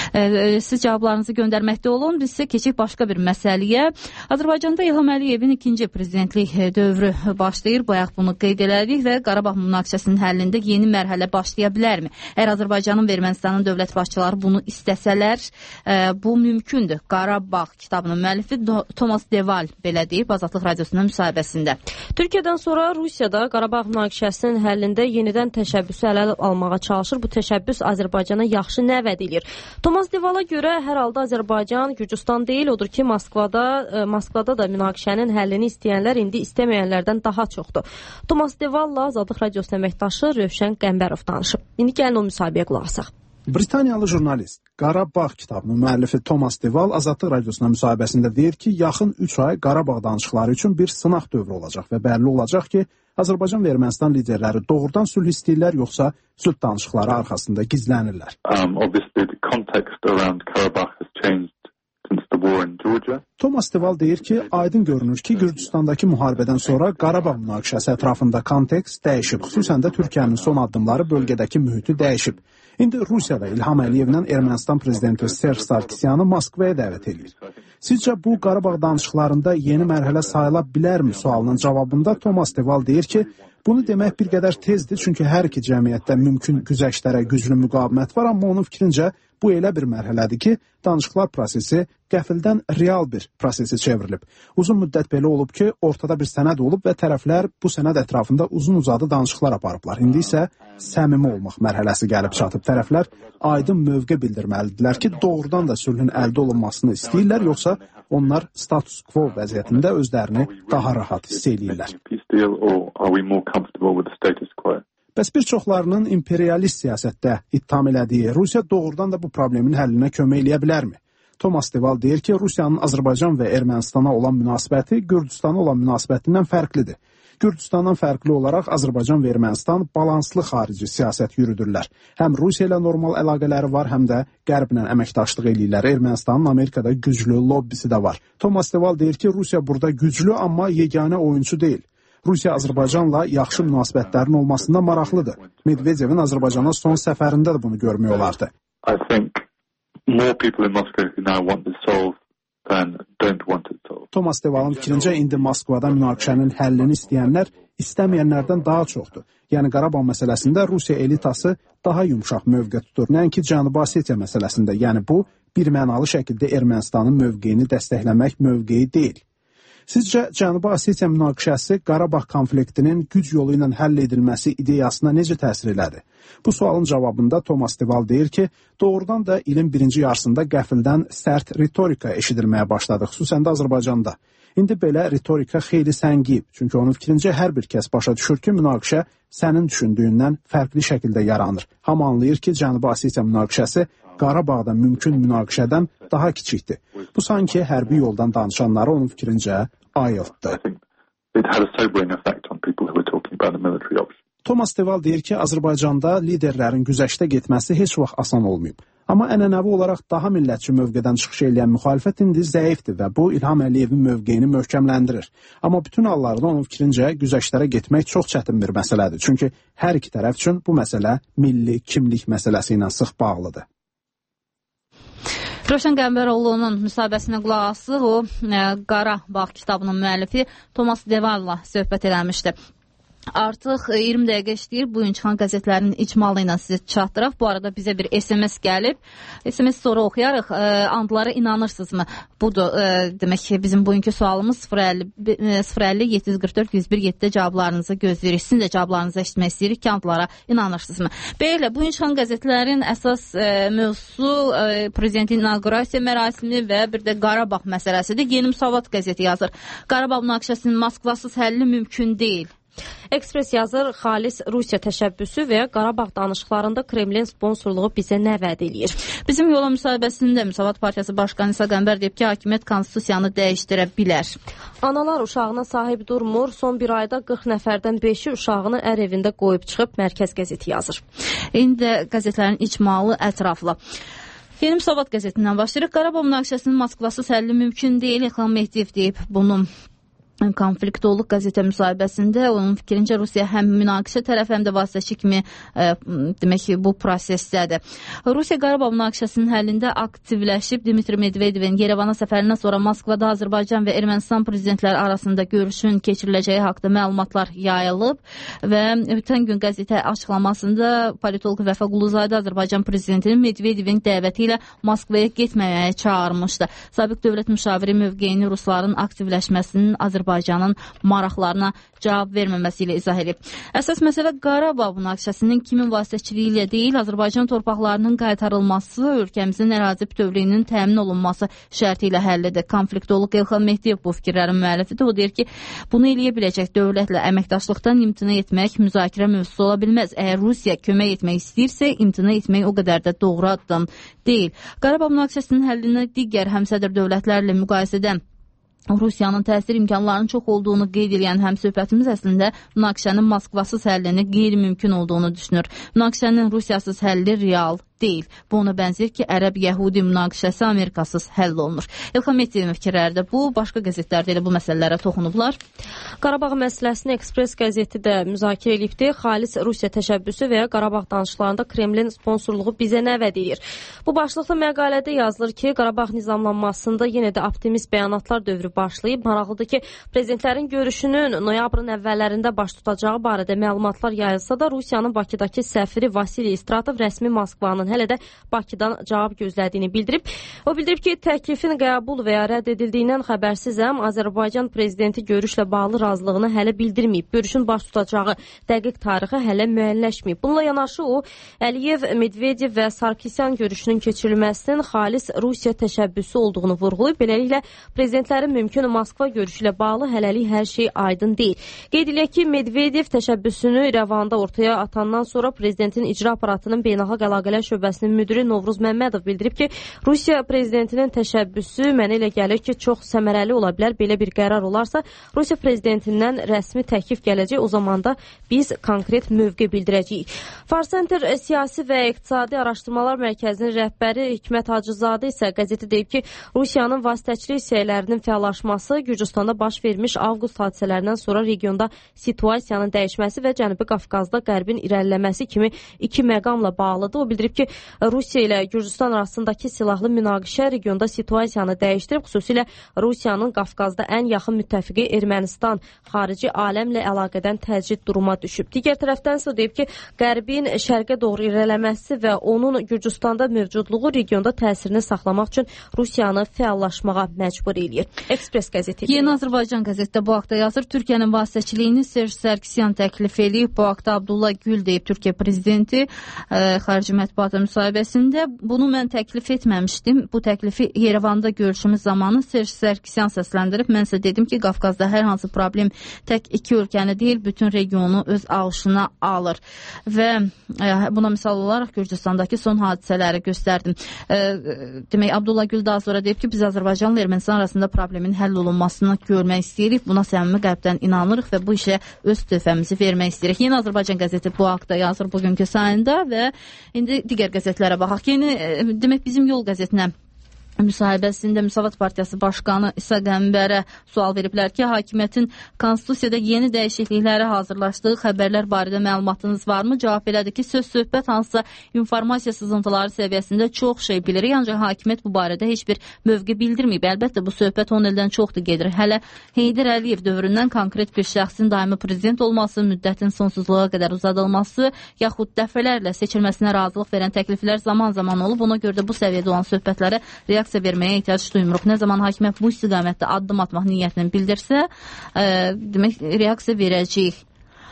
Ee, siz cavablarınızı göndərməkdə olun. Biz isə keçək başqa bir məsələyə. Azərbaycanda İlham Əliyevin ikinci prezidentlik dövrü başlayır. Bayaq bunu qeyd elədik və Qarabağ münaqişəsinin həllində yeni mərhələ başlaya bilərmi? Əgər Azərbaycanın və Ermənistanın dövlət başçıları bunu istəsələr, e, bu mümkündür. Qarabağ kitabının müəllifi Thomas Deval belə deyib Azadlıq Radiosunun müsahibəsində. Türkiyədən sonra Rusiyada Qarabağ münaqişəsinin həllində yenidən təşəbbüsü ələ almağa çalışır. Bu təşəbbüs Azərbaycana yaxşı nə vəd edir? Thomas Devala görə hər halda Azərbaycan Gürcüstan deyil, odur ki, Moskvada, e, Moskvada da münaqişənin həllini istəyənlər indi istəməyənlərdən daha çoxdur. Thomas Devalla Azadlıq Radiosunun əməkdaşı Rövşən Qəmbərov danışıb. İndi gəlin o müsahibəyə qulaq asaq. Britaniyalı jurnalist Qarabağ kitabının müəllifi Thomas Deval Azadlıq Radiosuna müsahibəsində deyir ki, yaxın üç ay Qarabağ danışıqları üçün bir sınaq dövrü olacaq və bəlli olacaq ki, Azərbaycan və Ermənistan liderləri doğrudan sülh istəyirlər, yoxsa sülh danışıqları arxasında gizlənirlər. Um, obviously the context around Karabakh has changed since the war in Georgia. Thomas Deval deyir ki, aydın görünür ki, Gürcüstandakı müharibədən sonra Qarabağ münaqişəsi ətrafında kontekst dəyişib, xüsusən də Türkiyənin son addımları bölgədəki mühiti dəyişib. İndi Rusiyada İlham Əliyevlə Ermənistan prezidenti Serj Sarkisyanı Moskvaya dəvət edir. Sizcə bu Qarabağ danışıqlarında yeni mərhələ sayıla bilərmi sualının cavabında Thomas Deval deyir ki, bunu demək bir qədər tezdir, çünki hər iki cəmiyyətdə mümkün güzəştlərə güclü müqavimət var, amma onun fikrincə bu elə bir mərhələdir ki, danışıqlar prosesi qəfildən real bir prosesi çevrilib. Uzun müddət belə olub ki, ortada bir sənəd olub və tərəflər bu sənəd ətrafında uzun-uzadı danışıqlar aparıblar. İndi isə səmimi olmaq mərhələsi gəlib çatıb. Tərəflər aydın mövqe bildirməlidirlər ki, doğrudan da sülhün əldə olunmasını istəyirlər, yoxsa onlar status quo vəziyyətində özlərini daha rahat hiss edirlər. Bəs bir çoxlarının imperialist siyasətdə ittiham elədiyi Rusiya doğrudan da bu problemin həllinə kömək eləyə bilərmi? Thomas Deval deyir ki, Rusiyanın Azərbaycan və Ermənistana olan münasibəti Gürcüstana olan münasibətindən fərqlidir. Gürcüstandan fərqli olaraq Azərbaycan və Ermənistan balanslı xarici siyasət yürüdürlər. Həm Rusiya ilə normal əlaqələri var, həm də Qərblə əməkdaşlıq eləyirlər. Ermənistanın Amerikada güclü lobbisi də var. Thomas Deval deyir ki, Rusiya burada güclü, amma yeganə oyunçu deyil. Rusiya Azərbaycanla yaxşı münasibətlərin olmasında maraqlıdır. Medvedevin Azərbaycana son səfərində də bunu görmək olardı. I think more people in Moscow who now want to solve then don't want it solved. Thomas Devalın fikrincə indi Moskvada münaqişənin həllini istəyənlər istəməyənlərdən daha çoxdur. Yəni Qarabağ məsələsində Rusiya elitası daha yumşaq mövqe tutur, nəinki Cənubi Osetiya məsələsində. Yəni bu birmənalı şəkildə Ermənistanın mövqeyini dəstəkləmək mövqeyi deyil. Sizcə Cənubi Osetiya münaqişəsi Qarabağ konfliktinin güc yolu ilə həll edilməsi ideyasına necə təsir elədi? Bu sualın cavabında Thomas Deval deyir ki, doğrudan da ilin birinci yarısında qəfildən sərt ritorika eşidilməyə başladı, xüsusən də Azərbaycanda. İndi belə ritorika xeyli səngiyib, çünki onun fikrincə hər bir kəs başa düşür ki, münaqişə sənin düşündüyündən fərqli şəkildə yaranır. Hamı anlayır ki, Cənubi Osetiya münaqişəsi Qarabağda mümkün münaqişədən daha kiçikdir. Bu sanki hərbi yoldan danışanları onun fikrincə ayıltdı. Thomas Deval deyir ki, Azərbaycanda liderlərin güzəştə getməsi heç vaxt asan olmayıb. Amma ənənəvi olaraq daha millətçi mövqedən çıxış edən müxalifət indi zəifdir və bu İlham Əliyevin mövqeyini möhkəmləndirir. Amma bütün hallarda onun fikrincə güzəştlərə getmək çox çətin bir məsələdir. Çünki hər iki tərəf üçün bu məsələ milli kimlik məsələsi ilə sıx bağlıdır. Rövşən Qəmbəroğlu'nun müsahibəsinə qulaq asıq, o Qarabağ kitabının müəllifi Thomas Deval'la söhbət eləmişdi. Artıq iyirmi dəqiqə işləyir. Bu gün çıxan qəzetlərin icmalı ilə sizə çatdıraq. Bu arada bizə bir S M S gəlib. S M S sonra oxuyarıq. E, andlara inanırsınızmı? Budur, e, demək ki, bizim bugünkü sualımız sıfır əlli yeddi yüz qırx dörd yüz bir yeddidə cavablarınızı gözləyirik. Sizin də cavablarınızı eşitmək istəyirik ki, andlara inanırsınızmı? Belə, bugün çıxan qəzetlərin əsas e, mövzusu e, prezidentin inaugurasiya mərasimi və bir də Qarabağ məsələsidir. Yeni Müsavat qəzeti yazır. Qarabağ münaqişəsinin Moskvasız həlli mümkün deyil. Ekspres yazır, xalis Rusiya təşəbbüsü və Qarabağ danışıqlarında Kremlin sponsorluğu bizə nə vəd eləyir? Bizim yola müsahibəsində Müsavat Partiyası Başqanı İsa Qəmbər deyib ki, hakimiyyət konstitusiyanı dəyişdirə bilər. Analar uşağına sahib durmur, son bir ayda qırx nəfərdən beşi uşağını ər evində qoyub çıxıb, Mərkəz qəzeti yazır. İndi də qəzetlərin icmalı ətraflı. Yeni Müsavat qəzetindən başlayırıq. Qarabağ münaqişəsinin Moskvasız həlli mümkün deyil. İlham Mehdiyev deyib bunu. Konfliktolluq qəzetə müsahibəsində onun fikrincə Rusiya həm münaqişə tərəf, həm də vasitəçi kimi e, demək ki, bu prosesdədir. Rusiya Qarabağ münaqişəsinin həllində aktivləşib. Dmitri Medvedevin Yerevana səfərindən sonra Moskvada Azərbaycan və Ermənistan prezidentləri arasında görüşün keçiriləcəyi haqqında məlumatlar yayılıb və ötən gün qəzetə açıqlamasında politoloq Vəfa Quluzadə Azərbaycan prezidentinin Medvedevin dəvəti ilə Moskvaya getməməyə çağırmışdı. Sabiq dövlət müşaviri mövqeyini Rusların aktivləşməsinin Azərbaycan Azərbaycanın maraqlarına cavab verməməsi ilə izah edib. Əsas məsələ Qarabağ münaqişəsinin kimin vasitəçiliyi ilə deyil, Azərbaycan torpaqlarının qaytarılması, ölkəmizin ərazi bütövlüyünün təmin olunması şərti ilə həllidir. Konfliktolog İlham Mehdiyev bu fikirlərin müəllifidir. O deyir ki, bunu eləyə biləcək dövlətlə əməkdaşlıqdan imtina etmək müzakirə mövzusu ola bilməz. Əgər Rusiya kömək etmək istəyirsə, imtina etmək o qədər də doğru addım deyil. Qarabağ münaqişəsinin həllinə digər həmsədr dövlətlərlə müqayisədə Rusiyanın təsir imkanlarının çox olduğunu qeyd edən həmsöhbətimiz əslində münaqişənin Moskvasız həllini qeyri-mümkün olduğunu düşünür. Münaqişənin Rusiyasız həlli real deyil. Bu ona bənzər ki, Ərəb-Yəhudi münaqişəsi Amerikasız həll olunur. İlham Mehdiyev fikirləri də bu, başqa qəzetlərdə elə bu məsələlərə toxunublar. Qarabağ məsələsini Ekspres qəzeti də müzakirə edibdir. Xalis Rusiya təşəbbüsü və ya Qarabağ danışıqlarında Kremlin sponsorluğu bizə nə vəd edir? Bu başlıqlı məqalədə yazılır ki, Qarabağ nizamlanmasında yenə də optimist bəyanatlar dövrü başlayıb. Maraqlıdır ki, prezidentlərin görüşünün noyabrın əvvəllərində baş tutacağı barədə məlumatlar yayılsa da, Rusiyanın Bakıdakı səfiri Vasili İstratov rəsmi Moskvanın hələ də Bakıdan cavab gözlədiyini bildirib. O bildirib ki, təklifin qəbul və ya rədd edildiyindən xəbərsizəm. Azərbaycan prezidenti görüşlə bağlı razılığını hələ bildirməyib. Görüşün baş tutacağı dəqiq tarixi hələ müəyyənləşməyib. Bununla yanaşı o, Əliyev, Medvedev və Sarkisyan görüşünün keçirilməsinin xalis Rusiya təşəbbüsü olduğunu vurğulayıb. Beləliklə, prezidentlərin mümkün Moskva görüşü ilə bağlı hələlik hər şey aydın deyil. Qeyd edilək ki, Medvedev təşəbbüsünü İrəvanda ortaya atandan sonra prezidentin icra aparatının beynəlxalq əlaqələr şöbəsinin müdiri Novruz Məmmədov bildirib ki, Rusiya prezidentinin təşəbbüsü mənə elə gəlir ki, çox səmərəli ola bilər. Belə bir qərar olarsa, Rusiya prezidentindən rəsmi təklif gələcək. O zaman da biz konkret mövqe bildirəcəyik. Fars Center Siyasi və İqtisadi Araşdırmalar Mərkəzinin rəhbəri Hikmət Hacızadə isə qəzeti deyib ki, Rusiyanın vasitəçilik səylərinin fəallaşması Gürcüstanda baş vermiş avqust hadisələrindən sonra regionda situasiyanın dəyişməsi və Cənubi Qafqazda Qərbin irəliləməsi kimi iki məqamla bağlıdır. O bildirib ki, Rusiya ilə Gürcüstan arasındakı silahlı münaqişə regionda situasiyanı dəyişdirib, xüsusilə Rusiyanın Qafqazda ən yaxın müttəfiqi Ermənistan xarici aləmlə əlaqədən təcrid duruma düşüb. Digər tərəfdən isə deyib ki, Qərbin şərqə doğru irəliləməsi və onun Gürcüstanda mövcudluğu regionda təsirini saxlamaq üçün Rusiyanı fəallaşmağa məcbur eləyir. Ekspres qəzeti. Yeni Azərbaycan qəzetdə bu haqda yazır. Türkiyənin vasitəçiliyini Serj Sərkisyan təklif edib. Bu haqda Abdullah Gül deyib Türkiyə prezidenti ə, xarici mətbuatı müsahibəsində. Bunu mən təklif etməmişdim. Bu təklifi Yerevanda görüşümüz zamanı Serj Sərkisyan səsləndirib. Mən isə dedim ki, Qafqazda hər hansı problem tək iki ölkəni deyil, bütün regionu öz ağışına alır. Və ə, buna misal olaraq Gürcüstandakı son hadisələri göstərdim. Ə, demək, Abdullah Gül daha sonra deyib ki, biz Azərbaycanla Ermənistan arasında problemin həll olunmasını görmək istəyirik. Buna səmimi qəlbdən inanırıq və bu işə öz töhfəmizi vermək istəyirik. Yeni Azərbaycan qəzeti bu haqda yazır bugünkü sayında və indi digər qəzetlərə baxaq. Yeni, demək, Bizim Yol qəzetinə müsahibəsində Müsavat Partiyası Başqanı İsa Qəmbərə sual veriblər ki, hakimiyyətin konstitusiyada yeni dəyişiklikləri hazırlaşdığı xəbərlər barədə məlumatınız varmı? Cavab elədi ki, söz söhbət hansısa informasiya sızıntıları səviyyəsində çox şey bilirik, ancaq hakimiyyət bu barədə heç bir mövqe bildirməyib. Əlbəttə, bu söhbət on ildən çoxdur gedir. Hələ Heydər Əliyev dövründən konkret bir şəxsin daimi prezident olması, müddətin sonsuzluğa qədər uzadılması, yaxud dəfələrlə seçilməsinə razılıq verən təkliflər zaman-zaman olub. Ona görə də bu səviyyədə olan söhbətlərə reaksiya verməyə ehtiyac duymuruq. Nə zaman hakimiyyət bu istiqamətdə addım atmaq niyyətini bildirsə, ə, demək, reaksiya verəcəyik.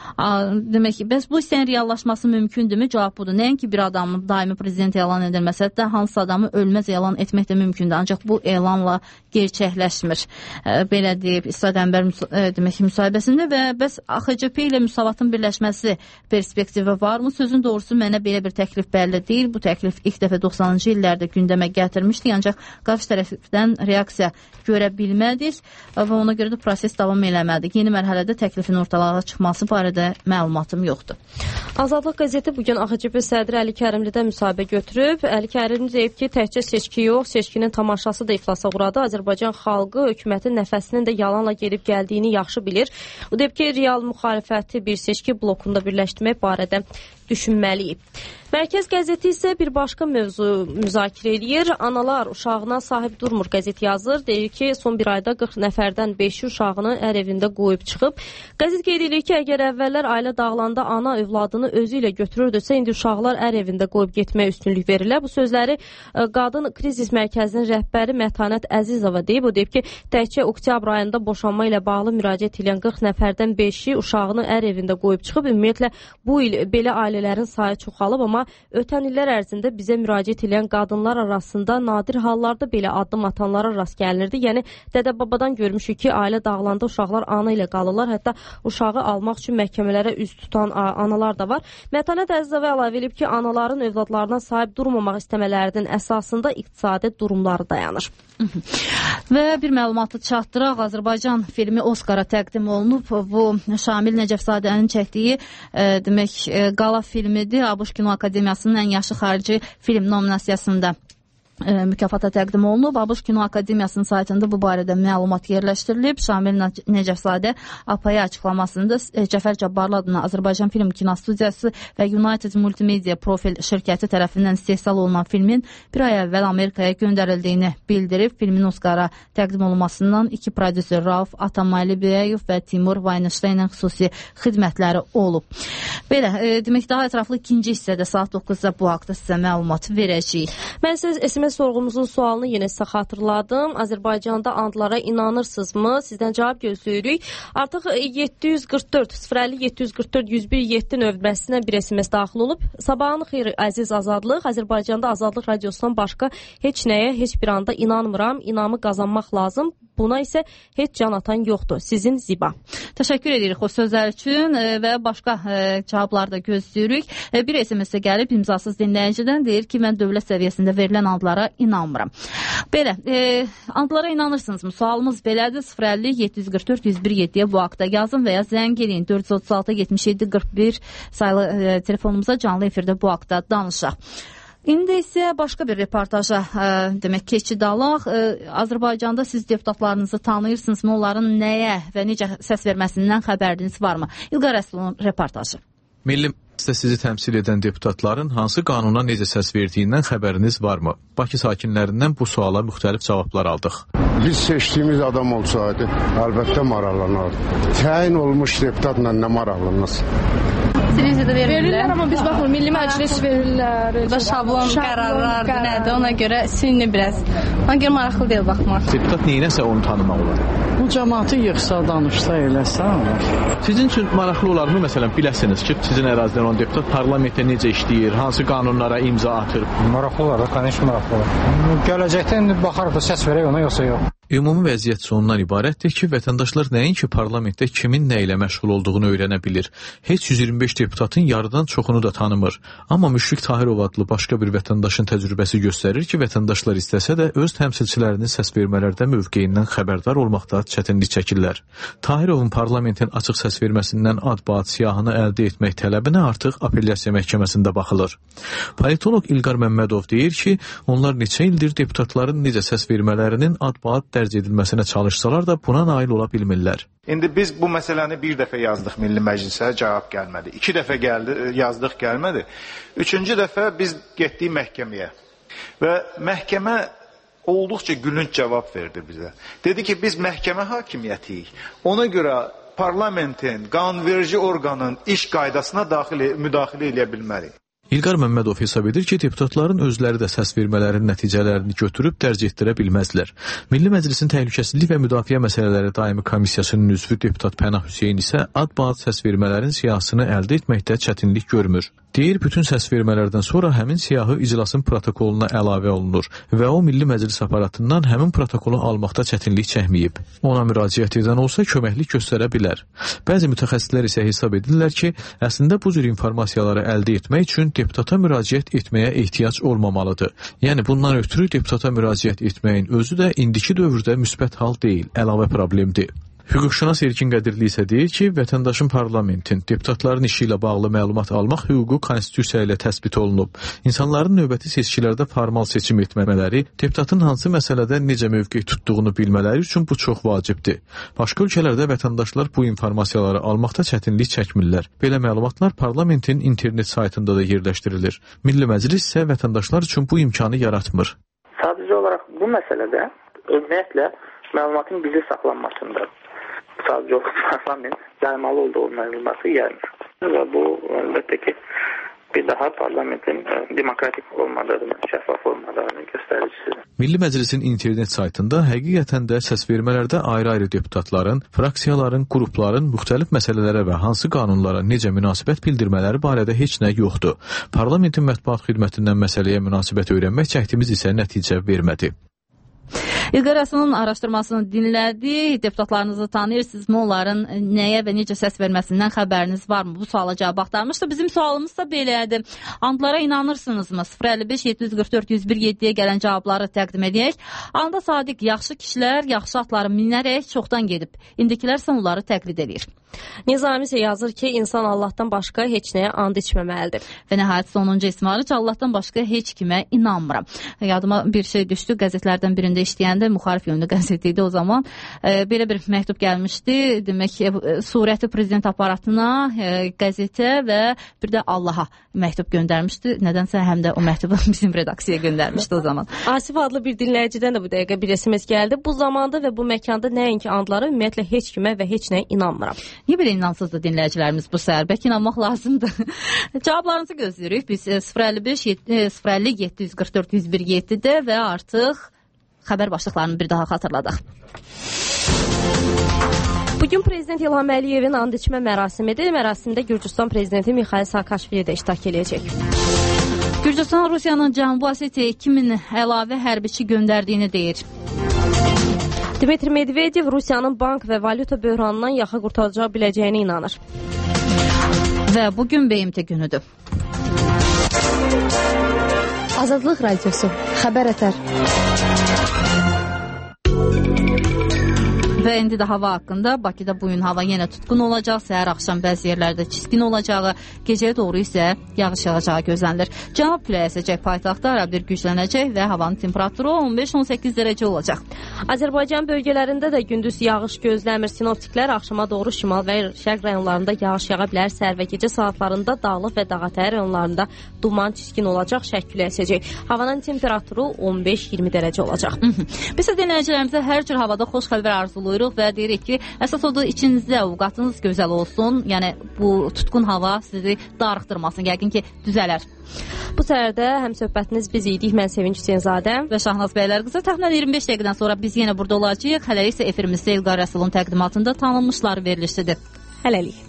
Demək ki, bəs bu istəyin reallaşması mümkündürmü? Cavab budur. Nəinki bir adamın daimi prezident elan edilməsə, hətta hansı adamı ölməz elan etmək də mümkündür. Ancaq bu elanla gerçəkləşmir. Belə deyib İsa Qəmbər demək ki, müsahibəsində və bəs A X C P ilə Müsavatın birləşməsi perspektivi varmı? Sözün doğrusu mənə belə bir təklif bəlli deyil. Bu təklif ilk dəfə doxsanıncı illərdə gündəmə gətirmişdik, ancaq qarşı tərəfdən reaksiya görə bilmədik və ona görə də proses davam eləmədik. Yeni mərhələdə təklifin ortalığa çıxması barədə məlumatım yoxdur. Azadlıq qəzeti bugün A X C P sədri Əli Kərimlidən müsahibə götürüb. Əli Kərimli deyib ki, təkcə seçki yox, seçkinin tamaşası da iflasa uğradı. Azərbaycan xalqı hökumətin nəfəsinin də yalanla gelib gəldiyini yaxşı bilir. O deyib ki, real müxalifəti bir seçki blokunda birləşdirmək barədə düşünməliyik. Mərkəz qəzeti isə bir başqa mövzu müzakirə edir. Analar uşağına sahib durmur qəzet yazır. Deyir ki, son bir ayda qırx nəfərdən beşi uşağını ər evində qoyub çıxıb. Qəzet qeyd edir ki, əgər əvvəllər ailə dağılanda ana övladını özü ilə götürürdüsə, indi uşaqlar ər evində qoyub getməyə üstünlük verirlər. Bu sözləri Qadın Krizis Mərkəzinin rəhbəri Mətanət Əzizova deyib. O deyib ki, təkcə oktyabr ayında boşanma ilə bağlı müraciət edən qırx nəfərdən beşi uşağını ər evində qoyub çıxıb. Ümumiyyətlə, bu il belə ailələrin sayı çoxalıb, amma ötən illər ərzində bizə müraciət edən qadınlar arasında nadir hallarda belə addım atanlara rast gəlinirdi. Yəni, dədə-babadan görmüşük ki, ailə dağılanda uşaqlar ana ilə qalırlar. Hətta uşağı almaq üçün məhkəmələrə üz tutan analar da var. Mətanət Əzizova əlavə edib ki, anaların övladlarına sahib durmamaq istəmələrinin əsasında iqtisadi durumları dayanır. Və bir məlumatı çatdıraq. Azərbaycan filmi Oskara təqdim olunub. Bu, Şamil Nəcəfzadənin çəkdiyi e, demək, e, qala filmidir. ABŞ Kino Akademiyasının ən yaxşı xarici film nominasiyasında e, mükafata təqdim olunub. ABŞ Kino Akademiyasının saytında bu barədə məlumat yerləşdirilib. Şamil Nəcəfzadə A P A açıqlamasında e, Cəfər Cabbarlı adına Azərbaycan Film Kinostudiyası və United Multimedia Profil şirkəti tərəfindən istehsal olunan filmin bir ay əvvəl Amerikaya göndərildiyini bildirib. Filmin Oskara təqdim olunmasından iki prodüser Rauf Atamaylıbəyov və Timur Vaynıştaynin xüsusi xidmətləri olub. Belə, e, demək, daha ətraflı ikinci hissədə saat doqquzda bu haqda sizə məlumat verəcəyik. Mən siz S M S sorğumuzun sualını yenə sizə xatırladım. Azərbaycanda andlara inanırsınızmı? Sizdən cavab gözləyirik. Artıq yeddi yüz qırx dörd sıfır əlli yeddi yüz qırx dörd yüz bir yeddi nömrəsinə bir S M S daxil olub. Sabahın xeyir, əziz Azadlıq. Azərbaycanda Azadlıq radiosundan başqa heç nəyə, heç bir anda inanmıram. İnamı qazanmaq lazım. Buna isə heç can atan yoxdur. Sizin Ziba. Təşəkkür edirik o sözlər üçün və başqa cavablar da gözləyirik. Bir S M S-ə gəlib imzasız dinləyicidən deyir ki, mən dövlət səviyyəsində verilən andlara inanmıram. Belə, e, andlara inanırsınızmı? Sualımız belədir. sıfır əlli yeddi yüz qırx dörd yüz bir yeddiyə bu haqda yazın və ya zəng eləyin. dörd yüz otuz altı yetmiş yeddi qırx bir sayılı e, telefonumuza canlı efirdə bu haqda danışaq. İndi isə başqa bir reportaja ə, demək keçid alaq. Ə, Azərbaycanda siz deputatlarınızı tanıyırsınızmı? Onların nəyə və necə səs verməsindən xəbəriniz varmı? İlqar Rəsulun reportajı. Milli Sizi təmsil edən deputatların hansı qanuna necə səs verdiyindən xəbəriniz varmı? Bakı sakinlərindən bu suala müxtəlif cavablar aldıq. Biz seçdiyimiz adam olsaydı, əlbəttə maraqlanardı. Təyin olmuş deputatla nə maraqlanmaz? Televiziyada verirlər. Verirlər, amma biz baxmır, Milli Məclis verirlər. Da şablon qərarlardır, nədir, ona görə sinni biraz. Ona görə maraqlı deyil baxmaq. Deputat neyinəsə onu tanımaq olar. Bu cəmaatı yığsa, danışsa, eləsə olar. Sizin üçün maraqlı olarmı, məsələn, biləsiniz ki, sizin ərazidən olan deputat parlamentdə necə işləyir, hansı qanunlara imza atır? Maraqlı olar, qəniş maraqlı olar. Gələcəkdə indi baxarıq da səs verək ona, yoxsa yox. Ümumi vəziyyət sonundan ibarətdir ki, vətəndaşlar nəinki parlamentdə kimin nə ilə məşğul olduğunu öyrənə bilir. Heç yüz iyirmi beş deputatın yarıdan çoxunu da tanımır. Amma Müşfiq Tahirov adlı başqa bir vətəndaşın təcrübəsi göstərir ki, vətəndaşlar istəsə də öz təmsilçilərinin səs vermələrdə mövqeyindən xəbərdar olmaqda çətinlik çəkirlər. Tahirovun parlamentin açıq səs verməsindən ad-baad siyahını əldə etmək tələbinə artıq apellyasiya məhkəməsində baxılır. Politolog İlqar Məmmədov deyir ki, onlar neçə ildir deputatların necə səs vermələrinin ad-baad dərc edilməsinə çalışsalar da buna nail ola bilmirlər. İndi biz bu məsələni bir dəfə yazdıq Milli Məclisə, cavab gəlmədi. İki dəfə gəldi, yazdıq, gəlmədi. Üçüncü dəfə biz getdik məhkəməyə və məhkəmə olduqca gülünc cavab verdi bizə. Dedi ki, biz məhkəmə hakimiyyətiyik. Ona görə parlamentin, qanunverici orqanın iş qaydasına daxil, müdaxilə edə bilmərik. İlqar Məmmədov hesab edir ki, deputatların özləri də səs vermələrin nəticələrini götürüb dərc etdirə bilməzlər. Milli Məclisin Təhlükəsizlik və Müdafiə Məsələləri Daimi Komissiyasının üzvü deputat Pənah Hüseyn isə ad-baad səs vermələrin siyahısını əldə etməkdə çətinlik görmür. Deyir, bütün səs vermələrdən sonra həmin siyahı iclasın protokoluna əlavə olunur və o Milli Məclis aparatından həmin protokolu almaqda çətinlik çəkməyib. Ona müraciət edən olsa köməklik göstərə bilər. Bəzi mütəxəssislər isə hesab edirlər ki, əslində bu cür informasiyaları əldə etmək üçün deputata müraciət etməyə ehtiyac olmamalıdır. Yəni bundan ötürü deputata müraciət etməyin özü də indiki dövrdə müsbət hal deyil, əlavə problemdir. Hüquqşünas Erkin Qədirli isə deyir ki, vətəndaşın parlamentin, deputatların işi ilə bağlı məlumat almaq hüququ konstitusiya ilə təsbit olunub. İnsanların növbəti seçkilərdə formal seçim etməmələri, deputatın hansı məsələdə necə mövqe tutduğunu bilmələri üçün bu çox vacibdir. Başqa ölkələrdə vətəndaşlar bu informasiyaları almaqda çətinlik çəkmirlər. Belə məlumatlar parlamentin internet saytında da yerləşdirilir. Milli Məclis isə vətəndaşlar üçün bu imkanı yaratmır. Sadəcə olaraq bu məsələdə ümumiyyətlə məlumatın gizli saxlanmasında sadəcə olaraq parlament yaymalı olduğu məlumatı yayır. Və bu əlbəttə ki, bir daha parlamentin demokratik olmadığını, şəffaf olmadığını göstəricisidir. Milli Məclisin internet saytında həqiqətən də səs vermələrdə ayrı-ayrı deputatların, fraksiyaların, qrupların müxtəlif məsələlərə və hansı qanunlara necə münasibət bildirmələri barədə heç nə yoxdur. Parlamentin mətbuat xidmətindən məsələyə münasibət öyrənmək çəkdiyimiz isə nəticə vermədi. İlqar Əslanın araşdırmasını dinlədik. Deputatlarınızı tanıyırsınızmı? Onların nəyə və necə səs verməsindən xəbəriniz varmı? Bu suala cavab axtarmışdı. Bizim sualımız da belədir. Andlara inanırsınızmı? sıfır əlli beş yeddi yüz qırx dörd yüz bir yeddiyə gələn cavabları təqdim edək. Anda sadiq yaxşı kişilər yaxşı atları minərək çoxdan gedib. İndikilər isə onları təqlid edir. Nizami isə yazır ki, insan Allahdan başqa heç nəyə and içməməlidir. Və nəhayət sonuncu İsmailic, Allahdan başqa heç kimə inanmıram. Yadıma bir şey düşdü, qəzetlərdən birində işləyəndə, müxalif yönlü qəzet idi o zaman. E, belə bir məktub gəlmişdi, demək e, surəti prezident aparatına, e, qəzetə və bir də Allaha məktub göndərmişdi. Nədənsə həm də o məktubu bizim redaksiyaya göndərmişdi o zaman. Asif adlı bir dinləyicidən də bu dəqiqə bir S M S gəldi. Bu zamanda və bu məkanda nəinki andlara, ümumiyyətlə heç kimə və heç nəyə inanmıram. Niyə belə inansızdır dinləyicilərimiz bu səhər? Bəlkə inanmaq lazımdır. Cavablarınızı gözləyirik. Biz sıfır əlli beş sıfır əlli yeddi yüz qırx dörd yüz bir yeddidə və artıq xəbər başlıqlarını bir daha xatırladaq. Bugün Prezident İlham Əliyevin and içmə mərasimidir. Mərasimdə Gürcüstan Prezidenti Mikhail Saakashvili də iştirak edəcək. Gürcüstan Rusiyanın Cənubi Osetiyaya iki min əlavə hərbiçi göndərdiyini deyir. Dmitri Medvedev Rusiyanın bank və valyuta böhranından yaxa qurtaracaq biləcəyine inanır. Və bugün B M T günüdür. Azadlıq Radiosu, Xəbər Ətər. Və indi də hava haqqında Bakıda bu gün hava yenə tutqun olacaq, səhər axşam bəzi yerlərdə çiskin olacağı, gecəyə doğru isə yağış yağacağı gözlənilir. Cənub küləyi əsəcək, paytaxtda ara bir güclənəcək və havanın temperaturu on beş on səkkiz dərəcə olacaq. Azərbaycan bölgələrində də gündüz yağış gözləmir. Sinoptiklər axşama doğru şimal və şərq rayonlarında yağış yağa bilər. Səhər və gecə saatlarında dağlıq və dağətəyi rayonlarında duman çiskin olacaq, şərq küləyi əsəcək. Havanın temperaturu on beş iyirmi dərəcə olacaq. Biz də dinləyicilərimizə hər cür havada xoş xəbər arzuluyuruq və deyirik ki, əsas odur içinizdə ovqatınız gözəl olsun. Yəni bu tutqun hava sizi darıxdırmasın. Yəqin ki, düzələr. Bu səhərdə həm söhbətiniz biz idik. Mən Sevinç Hüseynzadə və Şahnaz bəylər qızı. Təxminən iyirmi beş dəqiqədən sonra biz yenə burada olacağıq. Hələlik isə efirimizdə İlqar Rəsulun təqdimatında tanınmışlar verilişidir. Hələlik.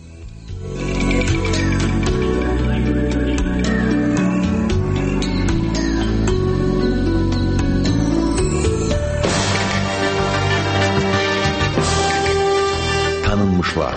Tanınmışlar.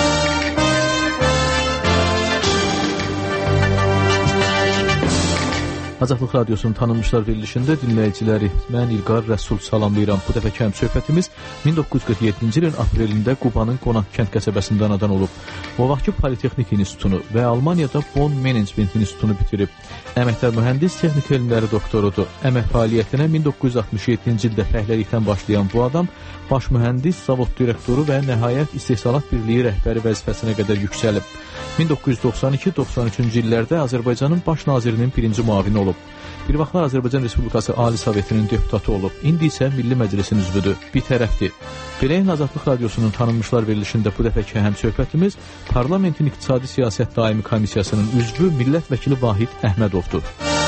Azadlıq Radiosunun tanınmışlar verilişində dinləyiciləri mən İlqar Rəsul salamlayıram. Bu dəfəki həm söhbətimiz min doqquz yüz qırx yeddinci ilin aprelində Qubanın Qonaq kənd qəsəbəsində anadan olub. O vaxtki Politexnik İnstitutunu və Almaniyada Bonn Management İnstitutunu bitirib. Əməkdar mühəndis, texnik elmləri doktorudur. Əmək fəaliyyətinə min doqquz yüz altmış yeddinci ildə fəhləlikdən başlayan bu adam baş mühəndis, zavod direktoru və nəhayət istehsalat birliyi rəhbəri vəzifəsinə qədər yüksəlib. min doqquz yüz doxsan iki doxsan üçüncü illərdə Azərbaycanın baş nazirinin birinci müavini olub. Bir vaxtlar Azərbaycan Respublikası Ali Sovetinin deputatı olub. İndi isə Milli Məclisin üzvüdür. Bir tərəfdir. Beləyin Azadlıq Radiosunun tanınmışlar verilişində bu dəfəki həm söhbətimiz Parlamentin İqtisadi Siyasət Daimi Komissiyasının üzvü millət vəkili Vahid Əhmədovdur.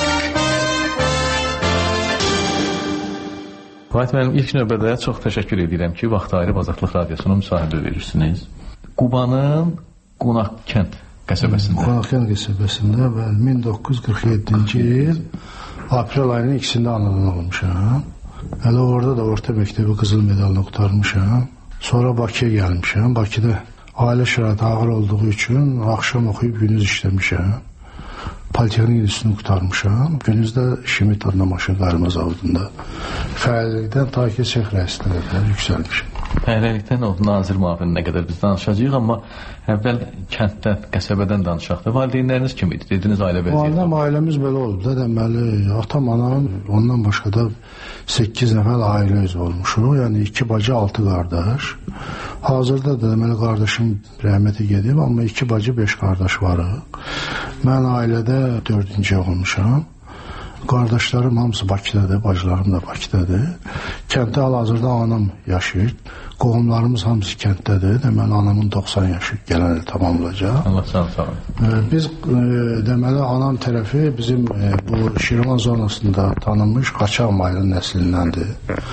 Vahid müəllim, ilk növbədə çox təşəkkür edirəm ki, vaxt ayırıb Azadlıq Radiosunun müsahibə verirsiniz. Qubanın Qonaq kənd qəsəbəsində. Qonaq kənd qəsəbəsində və min doqquz yüz qırx yeddinci il aprel ayının ikisində anadan olmuşam. Hələ orada da orta məktəbi qızıl medalını qurtarmışam. Sonra Bakıya gəlmişəm. Bakıda ailə şəraiti ağır olduğu üçün axşam oxuyub gündüz işləmişəm. Politexnik İnstitutunu qurtarmışam. Gündüzdə Şimit adına maşın qarma zavodunda fəaliyyətdən ta ki sex rəisliğinə qədər yüksəlmişəm. Fəhləlikdən o nazir müavininə qədər biz danışacağıq, amma əvvəl kənddən, qəsəbədən danışaq da. Valideynləriniz kim idi? Dediniz ailə vəziyyəti. Validəm, ailəmiz belə olub da, deməli, atam, anam, ondan başqa da səkkiz nəfər ailə üzvü olmuşuq. Yəni iki bacı, altı qardaş. Hazırda da deməli qardaşım rəhməti gedib, amma iki bacı, beş qardaş varıq. Mən ailədə dördüncü olmuşam. Qardaşlarım hamısı Bakıdadır, bacılarım da Bakıdadır. Kənddə hal-hazırda anam yaşayır. Qohumlarımız hamısı kənddədir. Deməli, anamın doxsan yaşı gələn il tamamlayacaq. Allah sağ olun. Biz, deməli, anam tərəfi bizim bu Şirvan zonasında tanınmış Qaçaqmayılın nəslindəndir.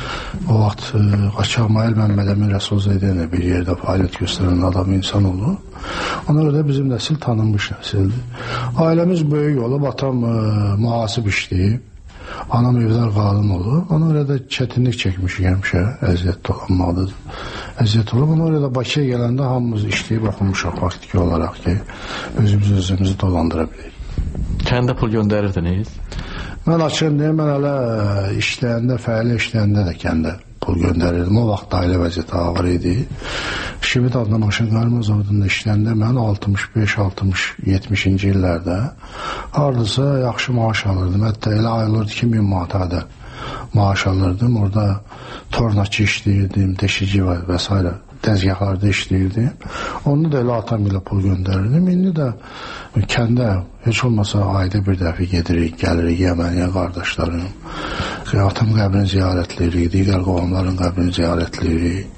O vaxt Qaçaqmayıl Məmməd Əmin Rəsulzadəyə bir yerdə fəaliyyət göstərən adam insan olur. Ona görə də bizim nəsil tanınmış nəsildir. Ailəmiz böyük olub, atam mühasib işləyib. Anam evdar qadın olub. Ona görə də çətinlik çəkmişik həmişə. Əziyyət olanmalıdır. Əziyyət olub. Ona görə də Bakıya gələndə hamımız işləyib oxumuşaq faktiki olaraq ki, özümüz özümüzü dolandıra bilərik. Kəndə pul göndərirdiniz? Mən açığım deyim, mən hələ işləyəndə, fəali işləyəndə də kəndə pul göndərirdim. O vaxt ailə vəziyyəti ağır idi. Şimit adına maşın qarma zavodunda işləyəndə mən altmış beş altmış yetmişinci illərdə hardasa yaxşı maaş alırdım. Hətta elə ayılırdı ki, min manata maaş alırdım. Orada tornaçı işləyirdim, deşici və, və s. Dəzgahlarda işləyirdim. Onu da elə atam ilə pul göndərirdim. İndi də kəndə heç olmasa ayda bir dəfə gedirik, gəlirik Yəməniyə qardaşlarım. Atam qəbrini ziyarətləyirik, digər qohumların qəbrini ziyarətləyirik,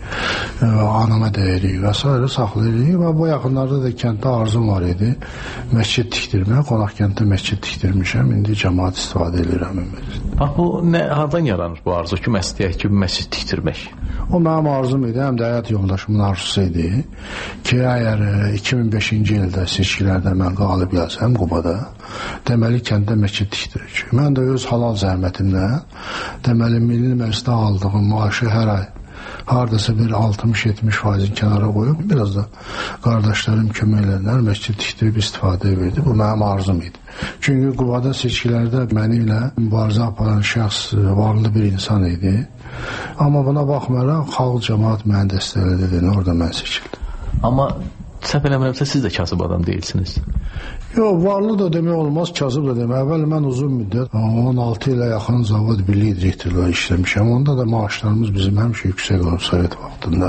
anama dəyirik və s. saxlayırıq və bu yaxınlarda da kənddə arzum var idi. Məscid tikdirmək, qonaq kənddə məscid tikdirmişəm, indi cəmaat istifadə edirəm. Bax, bu nə, hardan yaranır bu arzu ki, məscidək ki, məscid tikdirmək? O mənim arzum idi, həm də həyat yoldaşımın arzusu idi ki, əgər iki min beşinci ildə seçkilərdə mən qalib gəlsəm Qubada, deməli kəndə məscid tikdirik. Mən də öz halal zəhmətimlə, deməli Milli Məclisdə aldığım maaşı hər ay hardasa bir altmış yetmiş faizin kənara qoyub, biraz da qardaşlarım kömək edənlər məscid tikdirib istifadə edirdi. Bu mənim arzum idi. Çünki Qubada seçkilərdə məni ilə mübarizə aparan şəxs varlı bir insan idi. Amma buna baxmayaraq xalq cəmaət məni dəstəklədi dediyini orada mən seçildim. Amma səhv eləmirəmsə siz də kasıb adam deyilsiniz. Yox, varlı da demək olmaz, kasıb da demək. Əvvəl mən uzun müddət on altı ilə yaxın zavod birlik direktorluğu işləmişəm. Onda da maaşlarımız bizim həmişə yüksək olub Sovet vaxtında.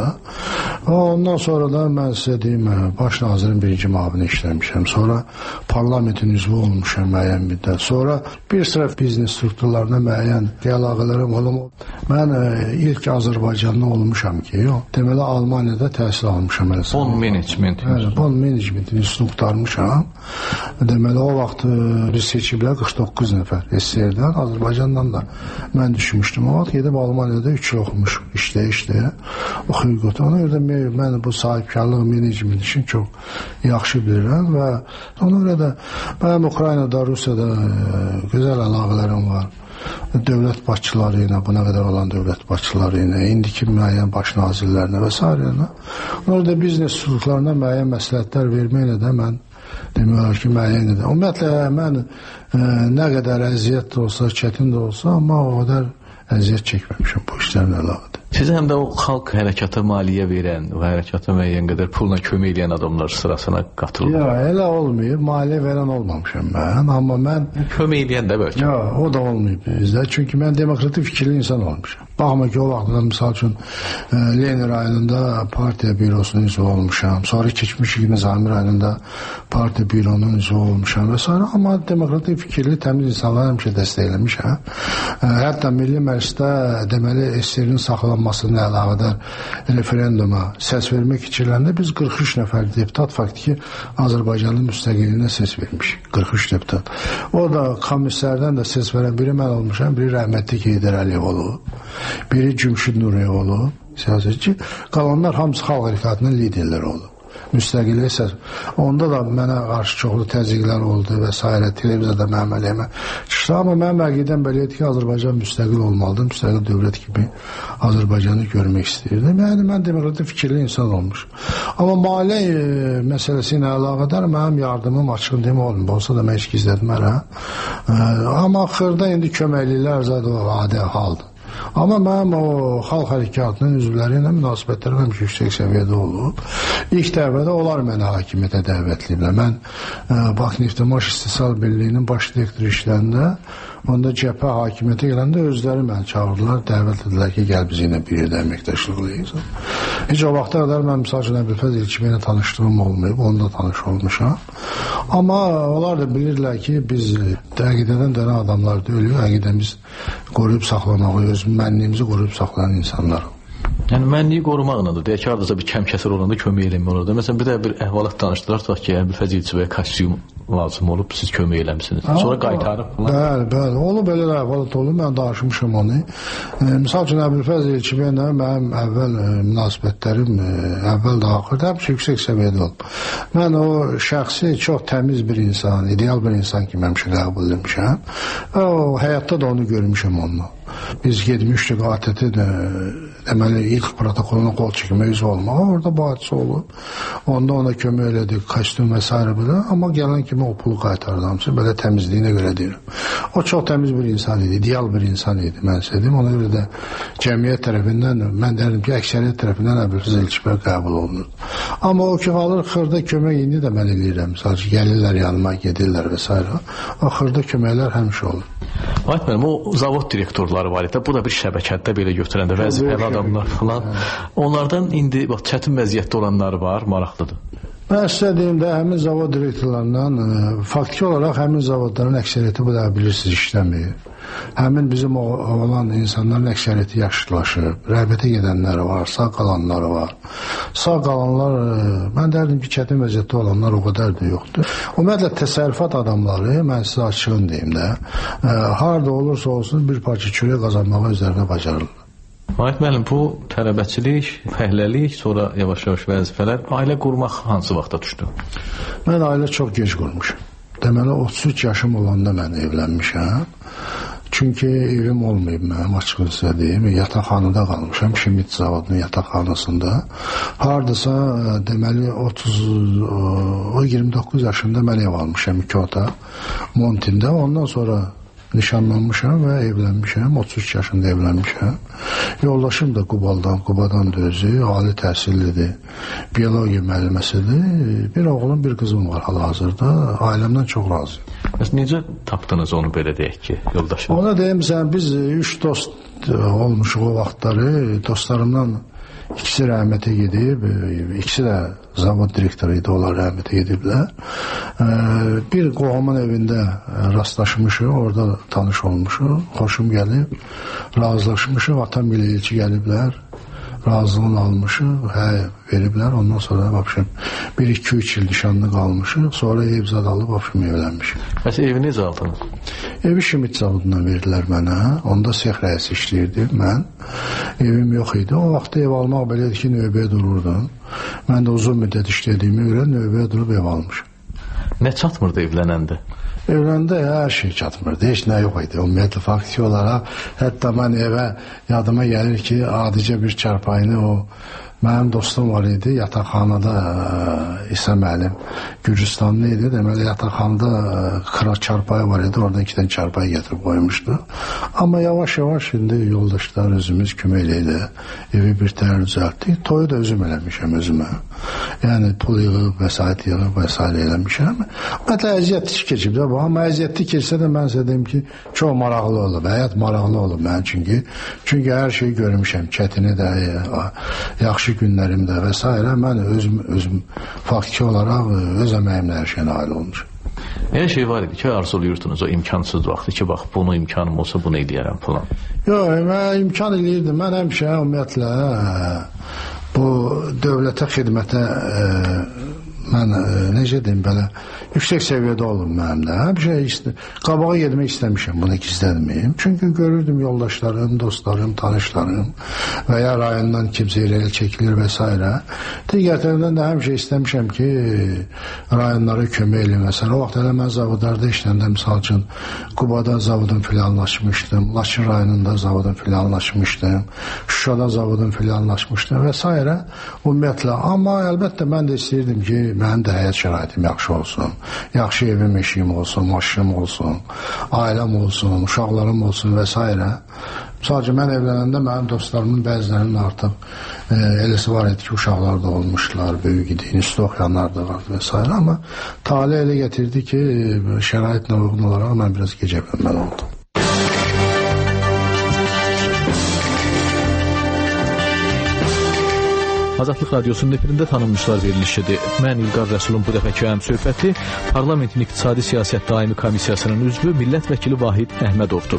Ondan sonra da mən sizə deyim, baş nazirin birinci müavini işləmişəm. Sonra parlamentin üzvü olmuşam müəyyən müddət. Sonra bir sıra biznes strukturlarına müəyyən əlaqələrim olub. Mən ilk Azərbaycanlı olmuşam ki, yox, deməli Almaniyada təhsil almışam. Bond management. Bəli, bond management institutu qurtarmışam. Deməli, o vaxt biz seçiblər qırx doqquz nəfər S S R-dən, Azərbaycandan da mən düşmüşdüm. O vaxt gedib Almaniyada üç il oxumuşum, işləyə işləyə oxuyub götür. Ona görə də mən bu sahibkarlıq menecment işini çox yaxşı bilirəm və ona görə də mənim Ukraynada, Rusiyada gözəl əlaqələrim var. Dövlət başçıları ilə, buna qədər olan dövlət başçıları ilə, indiki müəyyən baş nazirlərinə və s. Orada biznes strukturlarına müəyyən məsləhətlər verməklə də mən demək olar ki, müəyyən edir. Ümumiyyətlə, mən e, nə qədər əziyyət də olsa, çətin də olsa, amma o qədər əziyyət çəkməmişəm bu işlərlə əlaqədə. Siz həm də o xalq hərəkata maliyyə verən, o hərəkata müəyyən qədər pulla kömək edən adamlar sırasına qatılır. Yox, elə olmayıb. Maliyyə verən olmamışam mən, amma mən... Kömək edən də bəlkə. Yox, o da olmayıb bizdə. Çünki mən demokratik fikirli insan olmuşam. Baxma ki, o vaxtda, misal üçün, e, Lenin rayonunda partiya bürosunun üzvü olmuşam. Sonra keçmişik Nizami rayonunda partiya büronun üzvü olmuşam və s. Amma demokratik fikirli, təmiz insanlar həmişə dəstəkləmişəm. E, hətta Milli Məclisdə deməli, S S R-in saxlanmasına əlaqədar referenduma səs vermək fikirlərində biz qırx üç nəfər deputat faktiki Azərbaycanın müstəqilliyinə səs vermişik. qırx üç deputat. O da komissərdən də səs verən biri mən olmuşam, biri rəhmətli Heydər Əliyev olub, biri Cümşid Nuriyev olub, siyasətçi. Qalanlar hamısı xalq hərəkatının liderləri olub. Müstəqillik səs. Onda da mənə qarşı çoxlu təzyiqlər oldu və s. Televiziyada mənim əleyhimə çıxdı. Amma mənim əqidəm belə idi ki, Azərbaycan müstəqil olmalıdır. Müstəqil dövlət kimi Azərbaycanı görmək istəyirdim. Yəni, mən demokratik fikirli insan olmuşum. Amma maliyyə e, məsələsi ilə əlaqədar mənim yardımım açıq demə olmuyor. Olsa da mən heç gizlətmərəm. E, amma xırda indi köməkliklər zaten o adi haldır. Amma mənim o xalq hərəkatının üzvləri ilə münasibətlərim həmişə yüksək səviyyədə olub. İlk dəvədə onlar məni hakimiyyətə dəvətləyiblər. Mən e, Bakı Neftemoş İstihsal Birliyinin baş direktoru işlərində, onda cəbhə hakimiyyətə gələndə özləri məni çağırdılar, dəvət edilər ki, gəl bizi ilə bir yerdə əməkdaşlıq eləyək. Heç o vaxta qədər mən misal üçün Əbülfəz İlçibi ilə tanışdığım olmayıb, onunla tanış olmuşam. Amma onlar da bilirlər ki, biz əqidədən dönən adamlar deyil, əqidəmiz qoruyub saxlamağı, öz mənliyimizi qoruyub saxlayan insanlar. Yəni mənliyi qorumaqla da, deyək ki, hardasa bir kəmkəsir olanda kömək eləmək olur da. Məsələn, bir də bir əhvalat danışdılar, tutaq ki, Əbülfəz İlçibəyə kostyum lazım olub, siz kömək eləmişsiniz. Sonra qaytarıb falan. Bəli, bəli. Olub belə əhvalat olub, mən danışmışam onu. E, misal üçün Əbülfəz İlçibəylə mənim əvvəl e, münasibətlərim e, əvvəl də axırda həmişə yüksək səviyyədə olub. Mən o şəxsi çox təmiz bir insan, ideal bir insan kimi həmişə qəbul etmişəm. O həyatda da onu görmüşəm onunla. Biz getmişdik A T T-də, deməli, ilk protokoluna qol çəkmə üzv olmağa, orada bu hadisə olub. Onda ona kömək elədik, kostyum və s. belə, amma gələn kimi o pulu qaytardı hamısı, belə təmizliyinə görə deyirəm. O çox təmiz bir insan idi, ideal bir insan idi, mən sevdim. Ona görə də cəmiyyət tərəfindən, mən derim ki, əksəriyyət tərəfindən Əbülfəz İlçibə qəbul olunur. Amma o ki, qalır xırda kömək indi də mən eləyirəm. Sadəcə gəlirlər yanıma, gedirlər və s. O xırda köməklər həmişə olur. Vahid müəllim, o zavod direktorları var idi. Bu da bir şəbəkədə belə götürəndə vəzifəli adamlar falan. Onlardan indi bax, çətin vəziyyətdə olanlar var, maraqlıdır. Mən sizə deyim də, həmin zavod direktorlarından e, faktiki olaraq həmin zavodların əksəriyyəti bu da bilirsiniz işləmir. Həmin bizim o, olan insanların əksəriyyəti yaşlılaşıb, rəhbətə gedənlər var, sağ qalanlar var. Sağ qalanlar, e, mən dərdim ki, çətin vəziyyətdə olanlar o qədər də yoxdur. Ümumiyyətlə, təsərrüfat adamları, mən sizə açığın deyim də, e, harada olursa olsun bir parça çörək qazanmağı üzərinə bacarırlar. Vahid müəllim, bu tələbəçilik, fəhləlik, sonra yavaş-yavaş vəzifələr, ailə qurmaq hansı vaxta düşdü? Mən ailə çox gec qurmuşam. Deməli, otuz üç yaşım olanda mən evlənmişəm. Çünki evim olmayıb mənim, açıq sizə deyim. Yataqxanada qalmışam, Şimit zavodunun yataqxanasında. Hardasa, deməli, otuz, o iyirmi doqquz yaşında mən ev almışam iki otaq Montində. Ondan sonra nişanlanmışam və evlənmişəm, otuz üç yaşında evlənmişəm. Yoldaşım da Qubaldan, Qubadan da özü, ali təhsillidir, biologiya müəlliməsidir. Bir oğlum, bir qızım var hal-hazırda. Ailəmdən çox razıyım. Bəs necə tapdınız onu, belə deyək ki, yoldaşım? Ona deyim, sən, biz üç dost olmuşuq o vaxtları. Dostlarımdan İkisi rəhmətə gedib, ikisi də zavod direktoru idi, onlar rəhmətə gediblər. Bir qohumun evində rastlaşmışıq, orada tanış olmuşuq, xoşum gəlib, razılaşmışıq, atam ilə elçi gəliblər, razılığını almışıq, hə, veriblər, ondan sonra vəbşəm bir iki üç il nişanlı qalmışıq, sonra ev zad alıb vəbşəm evlənmişik. Bəs evi necə aldınız? Evi Şimit zavodundan verdilər mənə, onda sex rəisi işləyirdim mən, evim yox idi, o vaxt ev almaq belədir ki, növbəyə dururdum, mən də uzun müddət işlədiyimi görə növbəyə durub ev almışım. Nə çatmırdı evlənəndə? Evləndə hər şey çatmırdı, heç nə yox idi. Ümumiyyətlə, faktiki olaraq, hətta mən evə yadıma gəlir ki, adicə bir çarpayını o, mənim dostum var idi, yataqxanada İsa müəllim, Gürcüstanlı idi, deməli yataqxanada kıra çarpayı var idi, oradan iki dənə çarpayı getirib qoymuşdu. Amma yavaş-yavaş şimdi yoldaşlar özümüz kömək eləydi, evi bir təhər düzəltdik, toyu da özüm eləmişəm özümə. Yəni pul yığıb, vəsait yığıb, vəsait eləmişəm. Hətta əziyyətli keçib də bu, amma əziyyətli keçsə də mən sizə deyim ki, çox maraqlı olub, həyat maraqlı olub mən çünki, çünki hər şeyi görmüşəm, çətini də, yaxşı günlərimdə və s. mən özüm, özüm faktiki olaraq öz əməyimlə hər şeyə nail olmuşum. Nə şey var idi ki, arzuluyurdunuz o imkansız vaxtı ki, bax, bunu imkanım olsa bunu eləyərəm falan? Yox, mən imkan eləyirdim. Mən həmişə ümumiyyətlə bu dövlətə xidmətə e, mən e, necə deyim belə, yüksək səviyyədə olum mənim də. Həmişə ist qabağa getmək istəmişəm, bunu gizlənməyim. Çünki görürdüm yoldaşlarım, dostlarım, tanışlarım və ya rayondan kimsə irəli çəkilir və s. Digər tərəfdən də həmişə istəmişəm ki, rayonlara kömək eləyim. Məsələn, o vaxt elə mən zavodlarda işləndə, misal üçün, Qubada zavodun filiallaşmışdım, Laçın rayonunda zavodun filiallaşmışdım, Şuşada zavodun filiallaşmışdım və s. Ümumiyyətlə, amma əlbəttə mən də istəyirdim ki, mənim də həyat şəraitim yaxşı olsun, yaxşı evim, eşiyim olsun, maşınım olsun, ailəm olsun, uşaqlarım olsun və s. Sadəcə mən evlənəndə mənim dostlarımın bəzilərinin artıq e, eləsi var idi ki, uşaqlar da olmuşlar, böyük idi, institut oxuyanlar da vardı və s. Amma talih elə gətirdi ki, şəraitlə uyğun olaraq mən biraz gecə bilməli oldum. Azadlıq Radiosunun efirində tanınmışlar verilişidir. Mən İlqar Rəsulun bu dəfəki əhəm söhbəti Parlamentin İqtisadi Siyasət Daimi Komissiyasının üzvü millət vəkili Vahid Əhmədovdur.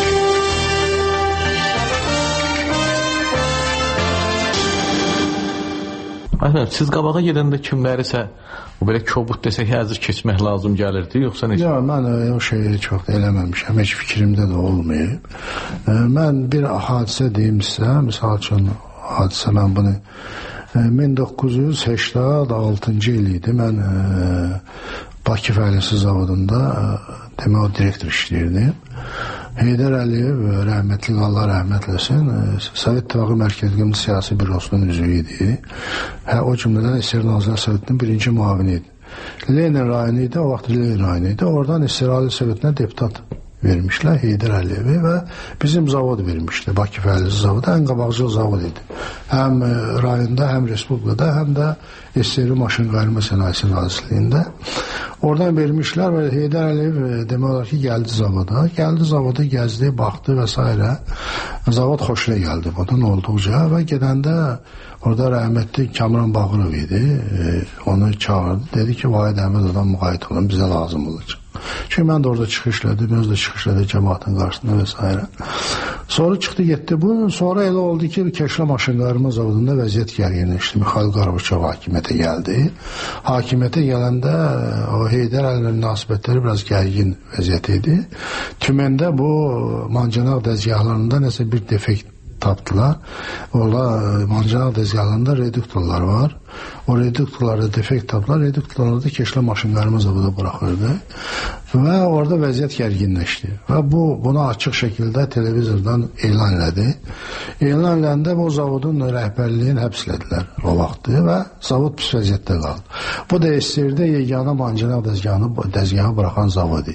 Aynen, siz qabağa gedəndə kimlərisə o belə kobud desək həzir keçmək lazım gəlirdi, yoxsa necə? Yox, mən o şeyi çox eləməmişəm, heç fikrimdə də olmayıb. Mən bir hadisə deyim sizə, misal üçün hadisə mən bunu min doqquz yüz səksən altıncı il idi. Mən e, Bakı Fəhləsi zavodunda e, demək o direktor işləyirdim. Heydər Əliyev, rəhmətli Allah rəhmət eləsin, e, Sovet İttifaqı Mərkəzi Siyasi Bürosunun üzvü idi. Hə, o cümlədən S S R Nazirlər Sovetinin birinci müavini idi. Lenin rayonu idi, o vaxt Lenin rayonu idi. Oradan S S R Ali Sovetinə deputat vermişlər Heydər Əliyevi və bizim zavod vermişdi. Bakı Fəhləsi zavodu ən qabaqcıl zavod idi. Həm e, rayonda, həm respublikada, həm də S S R Maşın Qayırma Sənayesi Nazirliyində. Oradan vermişlər və Heydər Əliyev e, demək olar ki, gəldi zavoda. Gəldi zavoda, gəzdi, baxdı və s. Zavod xoşuna gəldi bunun olduqca və gedəndə orada rəhmətli Kamran Bağırov idi. E, onu çağırdı. Dedi ki, Vahid Əhmədovdan müğayət olun, bizə lazım olacaq. Çünki mən də orada çıxışladım, öz də çıxışladım cəmaatın qarşısında və s. Sonra çıxdı, getdi bu. Sonra elə oldu ki, Keşlə Maşın Qayırma zavodunda vəziyyət gərginləşdi. Mixail Qarbaçov hakimiyyətə gəldi. Hakimiyyətə gələndə o Heydər Əliyevin münasibətləri biraz gərgin vəziyyət idi. Tüməndə bu mancanaq dəzgahlarında nəsə bir defekt tapdılar. Orada mancanaq dəzgahlarında reduktorlar var. O reduktorlarda defekt tapdılar. Reduktorlarda da Keşlə Maşın Qayırma zavodu buraxırdı. Və orada vəziyyət gərginləşdi. Və bu, bunu açıq şəkildə televizordan elan elədi. Elan eləndə bu zavodun rəhbərliyini həbslədilər o vaxtı və zavod pis vəziyyətdə qaldı. Bu da S S R-də yeganə mancanaq dəzgahını, dəzgahı buraxan zavod idi.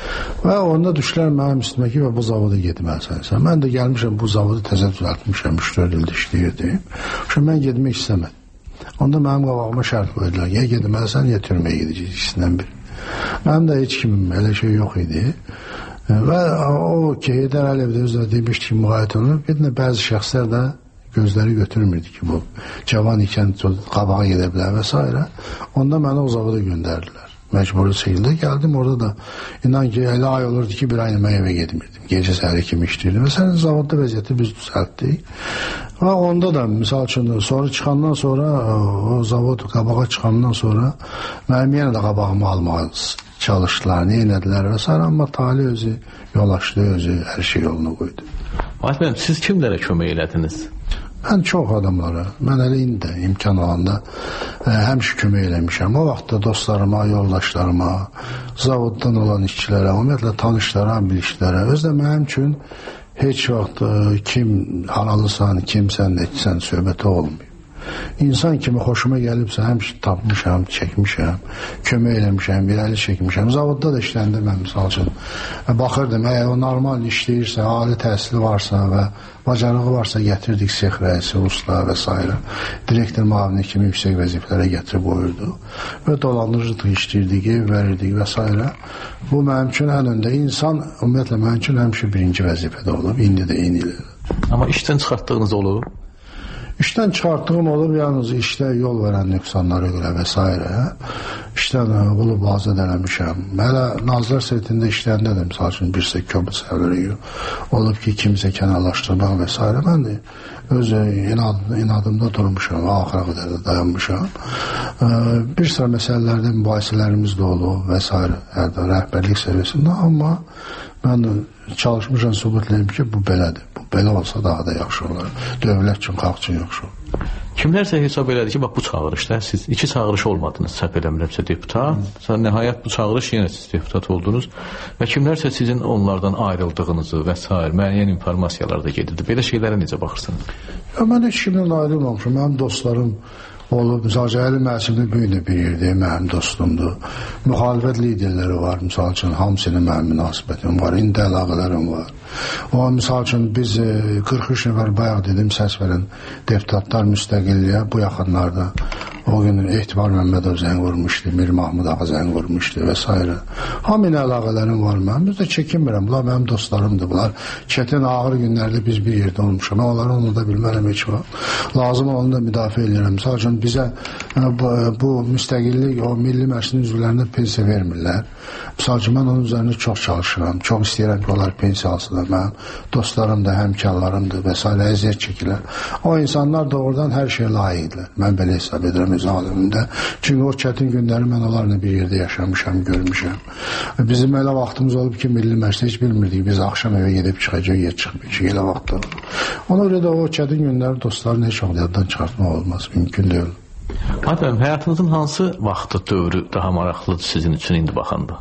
Və onda düşlər mənim üstümə ki, və bu zavoda getməlisən. Mən də gəlmişəm, bu zavodu təzə düzəltmişəm, üç dörd ildə işləyirdim. Şimdi mən getmək istəmədim. Onda mənim qabağıma şərt qoydular. Ya getməlisən, ya türməyə gedəcək, ikisindən biri. Mənim də heç kimim, elə şey yox idi. Və o ki, Heydər Əliyev də özlə demişdi ki, müğayət olunub, bir də bəzi şəxslər də gözləri götürmürdü ki, bu cavan ikən qabağa gedə bilər və s. Onda məni o zavoda göndərdilər. Məcburi şəkildə gəldim, orada da inan ki, elə ay olurdu ki, bir ay mən evə getmirdim. Gecə səhəri kimi işləyirdim. Və sənin zavodda vəziyyəti biz düzəltdik. Və onda da, misal üçün, sonra çıxandan sonra, o zavod qabağa çıxandan sonra mənim yenə də qabağımı almağa çalışdılar, neynədilər və s. Amma tali özü yol açdı, özü hər şey yoluna qoydu. Vahid müəllim, siz kimlərə kömək elədiniz? Mən çox adamlara, mən elə indi də imkan alanda ə, həmişə kömək eləmişəm. O vaxtda dostlarıma, yoldaşlarıma, zavoddan olan işçilərə, ümumiyyətlə tanışlara, bilişlərə, özdə mənim üçün heç vaxt ə, kim haralısan, kimsən, etsən söhbəti olmuyor. İnsan kimi xoşuma gəlibsə, həmişə tapmışam, çəkmişəm, kömək eləmişəm, irəli çəkmişəm. Zavodda da işləndə mən misal üçün baxırdım, əgər o normal işləyirsə, ali təhsili varsa və bacarığı varsa gətirdik sex rəisi, rusla və s. Direktor müavini kimi yüksək vəzifələrə gətirib qoyurdu və dolandırıcılıq işləyirdik, ev verirdik və s. Bu mənim üçün ən öndə. İnsan, ümumiyyətlə, mənim üçün həmişə birinci vəzifədə olub, indi də eyni ilə. Amma işdən çıxartdığınız olub? İşdən çıxartdığım olub, yalnız işdə yol verən nöqsanlara görə və s. İşdən qulub azad eləmişəm. Hələ Nazirlər Sovetində işləyəndə də, misal üçün, bir kömür səvləri olub ki, kimsə kənarlaşdırmaq və s. Mən də öz inad, inadımda durmuşam, axıra qədər də dayanmışam. Bir sıra məsələlərdə mübahisələrimiz də olub və s. Rəhbərlik səviyyəsində, amma mən çalışmışam, sübut edeyim ki, bu belədir. Bu belə olsa daha da yaxşı olar. Dövlət üçün, xalq üçün yaxşı olur. Kimlərsə hesab elədi ki, bax bu çağırışda siz iki çağırış olmadınız, səhv eləmirəmsə deputat. Sonra nəhayət bu çağırış yenə siz deputat oldunuz və kimlərsə sizin onlardan ayrıldığınızı və s. müəyyən informasiyalar da gedirdi. Belə şeylərə necə baxırsınız? Ya, mən heç kimdən ayrılmamışım. Mənim dostlarım olub, misal üçün, Əli Məsumlu Büyünə bir yerdə mənim dostumdur. Müxalifət liderləri var, misal üçün, hamısının mənim münasibətim var, indi əlaqələrim var. O, misal üçün, biz qırx üç nəfər bayaq dedim, səs verən deputatlar müstəqilliyə bu yaxınlarda o gün Etibar Məmmədov zəng vurmuşdu, Mir Mahmud ağa zəng vurmuşdu və s. Hamın əlaqələrim var mənim. Biz də çəkinmirəm, bunlar mənim dostlarımdır. Bunlar çətin ağır günlərdə biz bir yerdə olmuşam. Mən onları onu da bilmərəm heç var. Lazım onu da müdafiə edirəm. Misal üçün, bizə bu, bu müstəqillik, o milli məclisin üzvlərinə pensiya vermirlər. Misal üçün, mən onun üzərində çox çalışıram. Çox istəyirəm ki, onlar pensiya alsınlar. Mənim dostlarım da, həmkarlarımdır və s. əziyyət çəkilər. O insanlar da oradan hər şeyə layiqdirlər. Mən belə hesab edirəm öz aləmində. Çünki o çətin günləri mən onlarla bir yerdə yaşamışam, görmüşəm. Bizim elə vaxtımız olub ki, milli məclisdə heç bilmirdik. Biz axşam evə gedib çıxacaq, yer çıxmayacaq, elə vaxtda. Ona görə də o çətin günləri dostların heç vaxt yaddan çıxartmaq olmaz, mümkün deyil. Adəm, həyatınızın hansı vaxtı, dövrü daha maraqlıdır sizin üçün indi baxanda?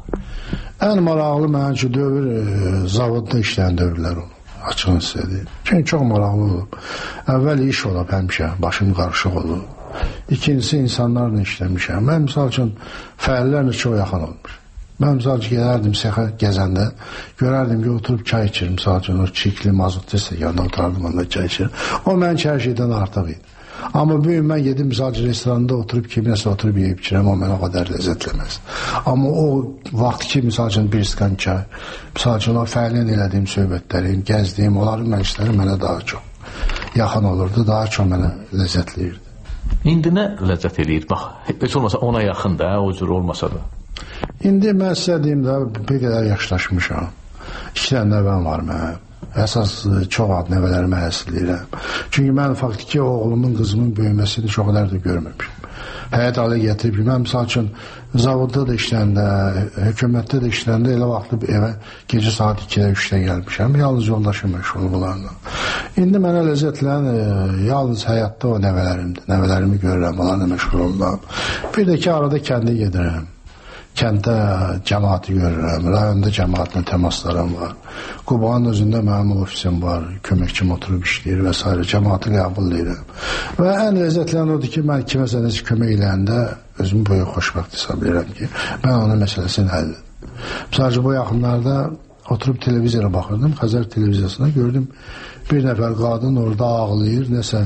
Ən maraqlı mənim üçün dövr e, zavodda işləyən dövrlər olub. Açığını sizə deyim. Çünki çox maraqlı olub. Əvvəl iş olub həmişə, başım qarışıq olub. İkincisi insanlarla işləmişəm. Mən misal üçün fəallərlə çox yaxın olmuş. Mən misal üçün gələrdim sexə gəzəndə, görərdim ki, oturub çay içir. Misal üçün o çikli, mazotlu stəkanda oturardım, onda çay içir. O mən hər şeydən artıq idi. Amma bu gün mən gedim, misal üçün restoranda oturub, kiminəsə oturub yeyib içirəm, o mənə o qədər ləzzətləməz. Amma o vaxt ki, misal üçün bir skan çay, misal üçün o fəaliyyən elədiyim söhbətlərim, gəzdiyim, onların məclisləri mənə daha çox yaxın olurdu, daha çox mənə ləzzətləyirdi. İndi nə ləzzət eləyir? Bax, heç olmasa ona yaxın da, o cür olmasa da. İndi mən sizə deyim də, bir qədər yaşlaşmışam. İki dənə nəvəm var mənim. Əsas çox ad nəvələrimi həssləyirəm. Çünki mən faktiki oğlumun, qızımın böyüməsini çox qədər də görməmişim. Həyat halə gətirib ki, mən misal üçün zavodda da işləndə, hökumətdə də işləndə elə vaxtlı evə gecə saat ikidə, üçdə gəlmişəm. Yalnız yoldaşım məşğul bunlarla. İndi mənə ləzzətlən yalnız həyatda o nəvələrimdir. Nəvələrimi görürəm, onlarla məşğul oluram. Bir də ki, arada kəndə gedirəm. Kəndə cəmaatı görürəm, rayonda cəmaatla təmaslarım var. Qubağın özündə mənim ofisim var, köməkçim oturub işləyir və s. Cəmaatı qəbul edirəm. Və ən ləzzətlən odur ki, mən kiməsə nəsə kömək eləyəndə özümü böyük xoşbəxt hesab edirəm ki, mən onun məsələsini həll edim. Sadəcə bu yaxınlarda oturub televizora baxırdım, Xəzər televiziyasına gördüm bir nəfər qadın orada ağlayır, nəsə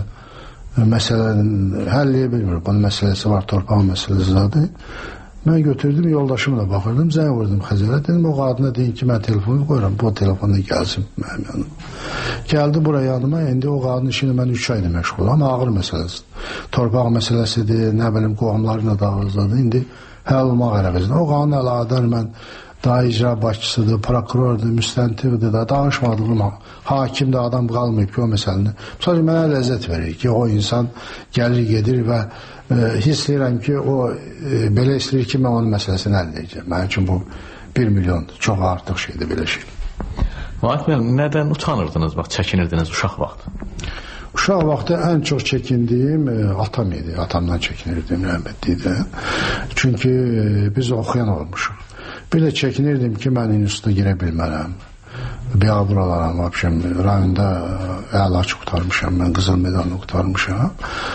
məsələnin həll edə bilmir. Bunun məsələsi var, torpaq məsələsi zadı. Mən götürdüm, yoldaşımla baxırdım, zəng vurdum Xəzərə, dedim o qadına deyin ki, mən telefonu qoyuram, bu telefonda gəlsin mənim yanım. Gəldi buraya yanıma, indi o qadın işini mən üç ayda məşğulam, ağır məsələsi. Torpaq məsələsidir, nə bilim, qohumlarına dağızladı, indi həll olmaq ərəvəzində. O qanun əlaqədar mən daha icra başçısıdır, prokurordur, müstəntiqdir da, danışmadığım hakimdə adam qalmayıb ki, o məsələni. Sadəcə mənə ləzzət verir ki, o insan gəlir, gedir və e, hiss edirəm ki, o e, belə istəyir ki, mən onun məsələsini əldə edəcəm. Mənim üçün bu bir milyondur, çox artıq şeydir belə şey. Vahid müəllim, nədən utanırdınız, bax, çəkinirdiniz uşaq vaxtı? Uşaq vaxtı ən çox çəkindiyim e, atam idi, atamdan çəkinirdim, rəhmətlidir. Çünki e, biz oxuyan olmuşuq. Bir də çəkinirdim ki, mən instituta girə bilmərəm. Biabır olaram, vəbşəm, rayonda əlaçı qutarmışam, mən qızıl medalını qutarmışam.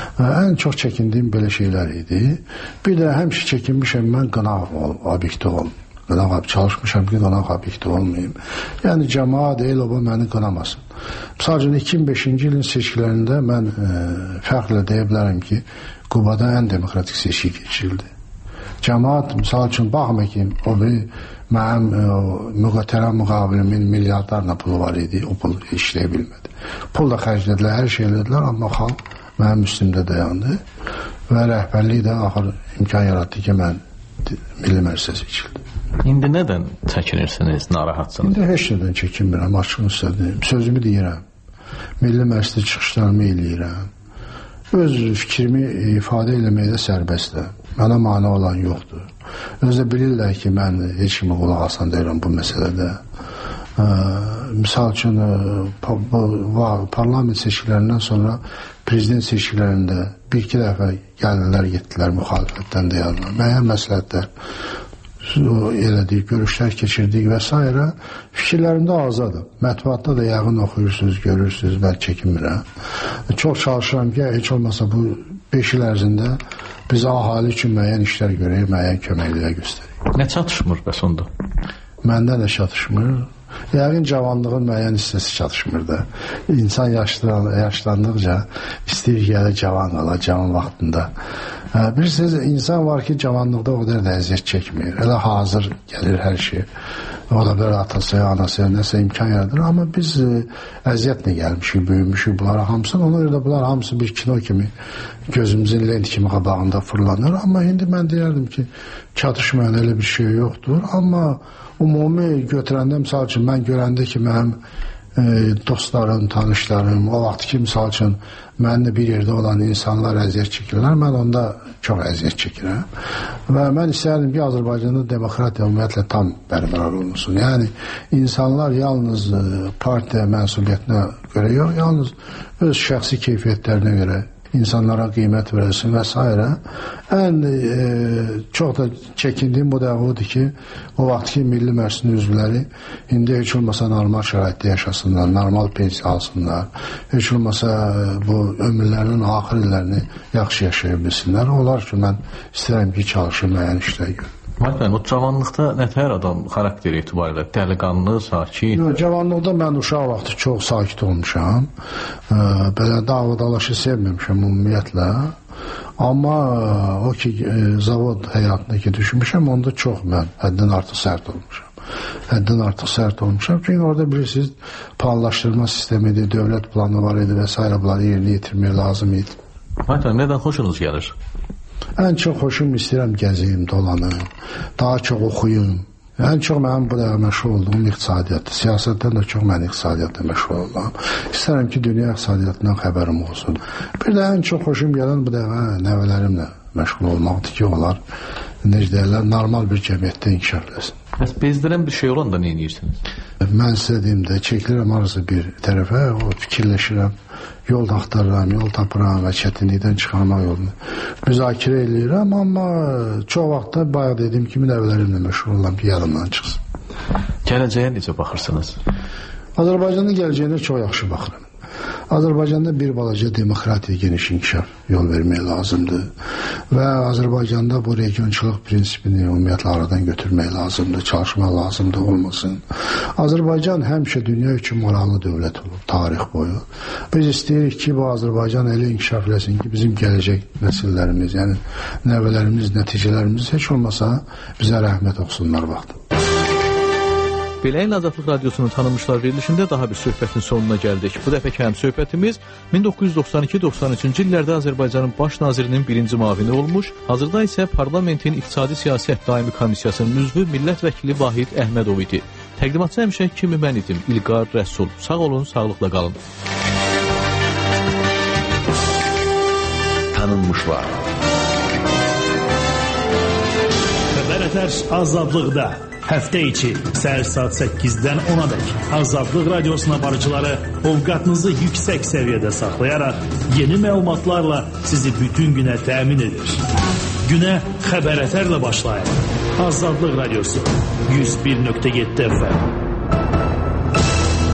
Ən çox çəkindiyim belə şeylər idi. Bir də həmişə çəkinmişəm, mən qınaq obyekti olmayım. Qınaq çalışmışam ki, qınaq obyekti olmayayım. Yəni, cəmaat, el-oba məni qınamasın. Sadəcə iki min beşinci ilin seçkilərində mən e, fəxrlə deyə bilərəm ki, Qubada ən demokratik seçki keçirildi. Cəmaat, misal üçün, baxma ki, o bir mənim müqətərəm müqabilimin milyardlarla pulu var idi, o pul işləyə bilmədi. Pul da xərclədilər, hər şey elədilər, amma xalq mənim üstümdə dayandı və rəhbərlik də axır imkan yaratdı ki, mən Milli Məclisə seçildim. İndi nədən çəkinirsiniz, narahatsınız? İndi heç nədən çəkinmirəm, açıq istədim. Sözümü deyirəm, Milli Məclisdə çıxışlarımı eləyirəm. Öz fikrimi ifadə eləməkdə sərbəstəm. Mənə mane olan yoxdur. Özdə bilirlər ki, mən heç kimi qulaq asan deyirəm bu məsələdə. Ə, misal üçün, pa, parlament seçkilərindən sonra prezident seçkilərində bir-iki dəfə gəlirlər, getdilər müxalifətdən də yanına. Müəyyən məsləhətlər elədik, görüşlər keçirdik və s. Fikirlərimdə azadım. Mətbuatda da yəqin oxuyursunuz, görürsünüz, mən çəkinmirəm. Çox çalışıram ki, heç olmasa bu beş il ərzində biz ahali üçün müəyyən işlər görək, müəyyən köməkliyə göstərək. Nə çatışmır bəs onda? Məndə də çatışmır. Yəqin cavanlığın müəyyən hissəsi çatışmır da. İnsan yaşlandıqca istəyir ki, hələ cavan qala, cavan vaxtında. Bilirsiniz, insan var ki, cavanlıqda o qədər də əziyyət çəkmir. Elə hazır gəlir hər şey. O da belə atası, anası, nəsə imkan yaradır. Amma biz əziyyətlə gəlmişik, böyümüşük bunlara hamısını. Ona görə də bunlar hamısı bir kino kimi, gözümüzün lent kimi qabağında fırlanır. Amma indi mən deyərdim ki, çatışmayan elə bir şey yoxdur. Amma ümumi götürəndə, misal üçün, mən görəndə ki, mənim e, dostlarım, tanışlarım, o vaxt ki, misal üçün, mənimlə bir yerdə olan insanlar əziyyət çəkirlər, mən onda çox əziyyət çəkirəm. Və mən istəyərdim ki, Azərbaycanda demokratiya ümumiyyətlə tam bərqərar olunsun. Yəni, insanlar yalnız partiya mənsubiyyətinə görə yox, yalnız öz şəxsi keyfiyyətlərinə görə insanlara qiymət verəsin və s. Ən e, çox da çəkindiyim bu da odur ki, o vaxt ki, Milli Məclisin üzvləri indi heç olmasa normal şəraitdə yaşasınlar, normal pensiya alsınlar, heç olmasa bu ömürlərinin axır illərini yaxşı yaşaya bilsinlər. Onlar üçün mən istəyirəm ki, çalışım, müəyyən işlər görüm. Məsələn, o cavanlıqda nətər adam xarakteri etibarilə? Dəliqanlı, sakit? Yox, cavanlıqda mən uşaq vaxtı çox sakit olmuşam. E, belə davadalaşı sevməmişəm ümumiyyətlə. Amma o ki, e, zavod həyatındakı düşmüşəm, onda çox mən həddən artıq sərt olmuşam. Həddən artıq sərt olmuşam. Çünki orada bilirsiniz, planlaşdırma sistemidir, dövlət planı var idi və s. bunları yerinə yetirmək lazım idi. Məsələn, nədən xoşunuz gəlir? Ən çox xoşum istəyirəm gəziyim, dolanım, daha çox oxuyum. Ən çox mənim bu dəqiqə məşğul olduğum iqtisadiyyatdır. Siyasətdən də çox mən iqtisadiyyatla məşğul olam. İstərəm ki, dünya iqtisadiyyatından xəbərim olsun. Bir də ən çox xoşum gələn bu dəqiqə nəvələrimlə məşğul olmaqdır ki, onlar, necə deyirlər, normal bir cəmiyyətdə inkişaf eləsin. Bəs bezdirən bir şey olanda nə edirsiniz? Mən sizə deyim də, çəkilirəm arası bir tərəfə, o fikirləşirəm, yol axtarıram, yol tapıram və çətinlikdən çıxarmaq yolunu müzakirə edirəm, amma çox vaxtda bayaq dediyim kimi nəvələrimlə məşğul olam ki, yadımdan çıxsın. Gələcəyə necə baxırsınız? Azərbaycanın gələcəyinə çox yaxşı baxıram. Azərbaycanda bir balaca demokratiya geniş inkişaf yol vermək lazımdır və Azərbaycanda bu regionçuluq prinsipini ümumiyyətlə aradan götürmək lazımdır, çalışmaq lazımdır olmasın. Azərbaycan həmişə dünya üçün maraqlı dövlət olub, tarix boyu. Biz istəyirik ki, bu Azərbaycan elə inkişaf eləsin ki, bizim gələcək nəsillərimiz, yəni nəvələrimiz, nəticələrimiz heç olmasa bizə rəhmət oxusunlar vaxtı. Beləyin Azadlıq Radiosunun tanınmışlar verilişində daha bir söhbətin sonuna gəldik. Bu dəfəki həm söhbətimiz min doqquz yüz doxsan iki doxsan üçüncü illərdə Azərbaycanın baş nazirinin birinci müavini olmuş, hazırda isə parlamentin İqtisadi Siyasət Daimi Komissiyasının üzvü millət vəkili Vahid Əhmədov idi. Təqdimatçı həmişə kimi mən idim, İlqar Rəsul. Sağ olun, sağlıqla qalın. Tanınmışlar. Xəbər ətər Azadlıqda. Həftə içi səhər saat səkkizdən ona dək Azadlıq Radiosuna barıcıları ovqatınızı yüksək səviyyədə saxlayaraq yeni məlumatlarla sizi bütün günə təmin edir. Günə xəbər ətərlə başlayır. Azadlıq Radiosu yüz bir nöqtə yeddi F M.